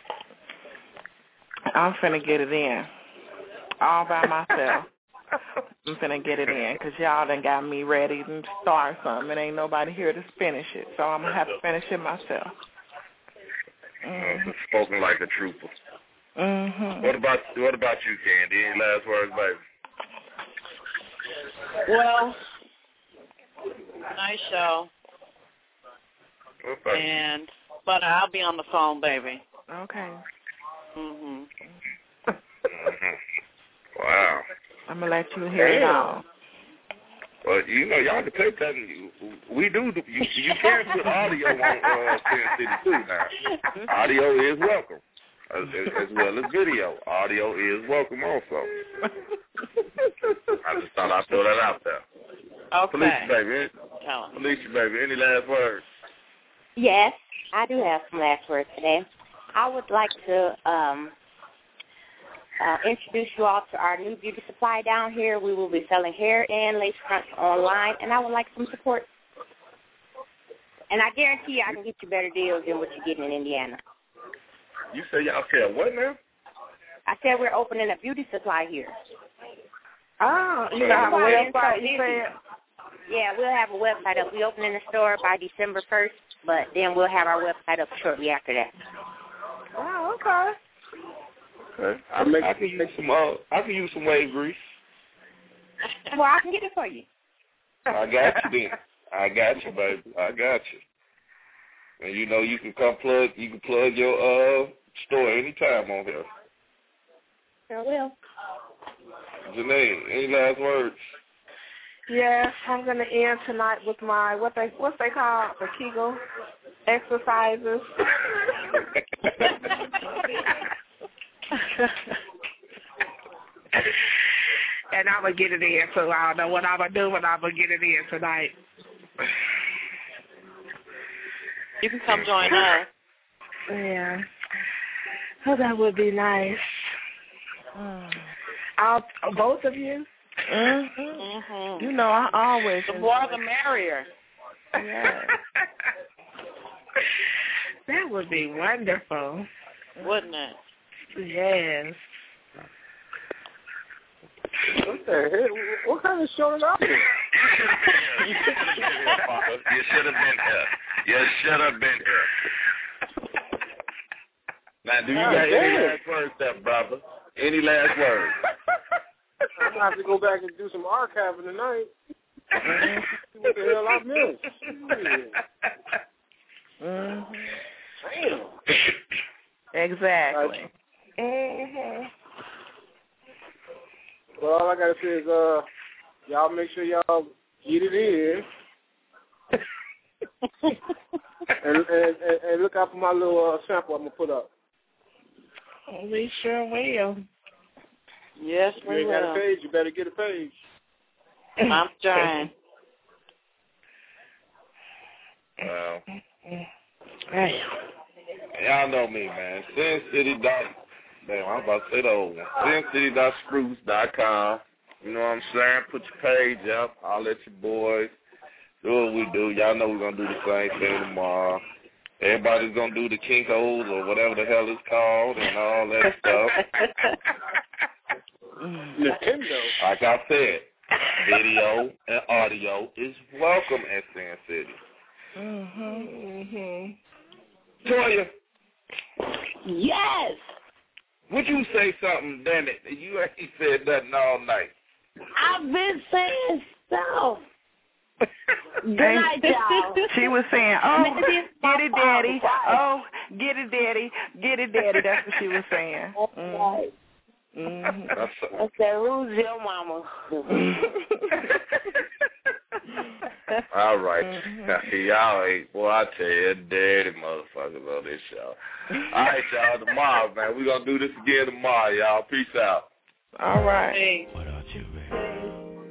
I'm finna get it in. All by myself. I'm finna get it in because y'all done got me ready to start something and ain't nobody here to finish it. So I'm going to have to finish it myself. Mm-hmm. Uh, spoken like a trooper. Mm-hmm. What about what about you, Candy? Any last words, baby? Well, nice show. Okay. And, but I'll be on the phone, baby. Okay. Mm-hmm. Mm-hmm. Wow. I'm going to let you hear Damn. it all. Well, you know, y'all can take that. And we do. You, you can put audio on uh, Sin City too now. Audio is welcome, as, as well as video. Audio is welcome also. I just thought I'd throw that out there. Okay. Felicia, baby. Tell him. Felicia, baby. Any last words? Yes, I do have some last words today. I would like to um, uh, introduce you all to our new beauty supply down here. We will be selling hair and lace fronts online, and I would like some support. And I guarantee you I can get you better deals than what you're getting in Indiana. You say y'all sell what now? I said we're opening a beauty supply here. Oh, you got a website, you said? Yeah, we'll have a website up. We open in the store by December first, but then we'll have our website up shortly after that. Oh, okay. Okay. I, make, I can use some. Uh, I can use some wave grease. Well, I can get it for you. I got you then. I got you, baby. I got you. And you know you can come plug. You can plug your uh store anytime on here. Sure will. Janae, any last words? Yes, I'm gonna end tonight with my what they what's they call the Kegel exercises. And I'm gonna get it in, so I don't know what I'm gonna do, but I'm gonna get it in tonight. You can come join us. Yeah. Oh, that would be nice. Mm. I'll, both of you? Mm-hmm. Mm-hmm. You know, I always... The more the merrier. Yeah. That would be wonderful. Wouldn't it? Yes. What the hell? What kind of show is that? You should have been here. You should have been here. Now, do you oh, got damn. any last words, there, brother? Any last words? I'm gonna have to go back and do some archiving tonight. See what the hell I missed. Mm-hmm. Damn. Exactly. Mm-hmm. Well, all I gotta say is, uh, y'all make sure y'all get it in, and, and, and and look out for my little uh, sample I'm gonna put up. We sure will. Yes, If we you ain't will. got a page, you better get a page. I'm trying. Well, Right. y'all know me, man. Sin City dot. Damn, I'm about to say the old one. Sin City dot spruce dot com. You know what I'm saying? Put your page up. I'll let your boys do what we do. Y'all know we're gonna do the same thing tomorrow. Everybody's gonna do the Kinkos or whatever the hell it's called and all that stuff. Nintendo. Like I said, video and audio is welcome at Sin City. Mm-hmm. Toya. Yes. would you say something, Danny? You ain't said nothing all night. I've been saying stuff. Good night, y'all. She was saying, oh, get it, daddy. Oh, get it, daddy. Get it, daddy. That's what she was saying. Mm-hmm. Mm-hmm. I said, who's your mama? All right. Mm-hmm. Y'all ain't, boy, I tell you, dirty motherfuckers on this show. All right, y'all, tomorrow, man. We're going to do this again tomorrow, y'all. Peace out. All right. Hey. What about you, baby?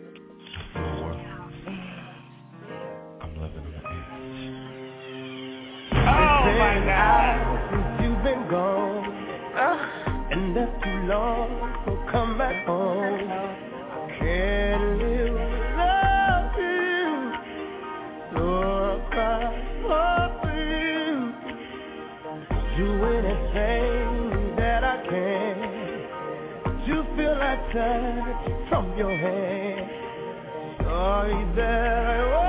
Oh, my God. Since you've been gone, uh, and that's too long, so come back home. I can't live without you, so I cry for you. Do anything that I can to feel that touch from your hand. Sorry that I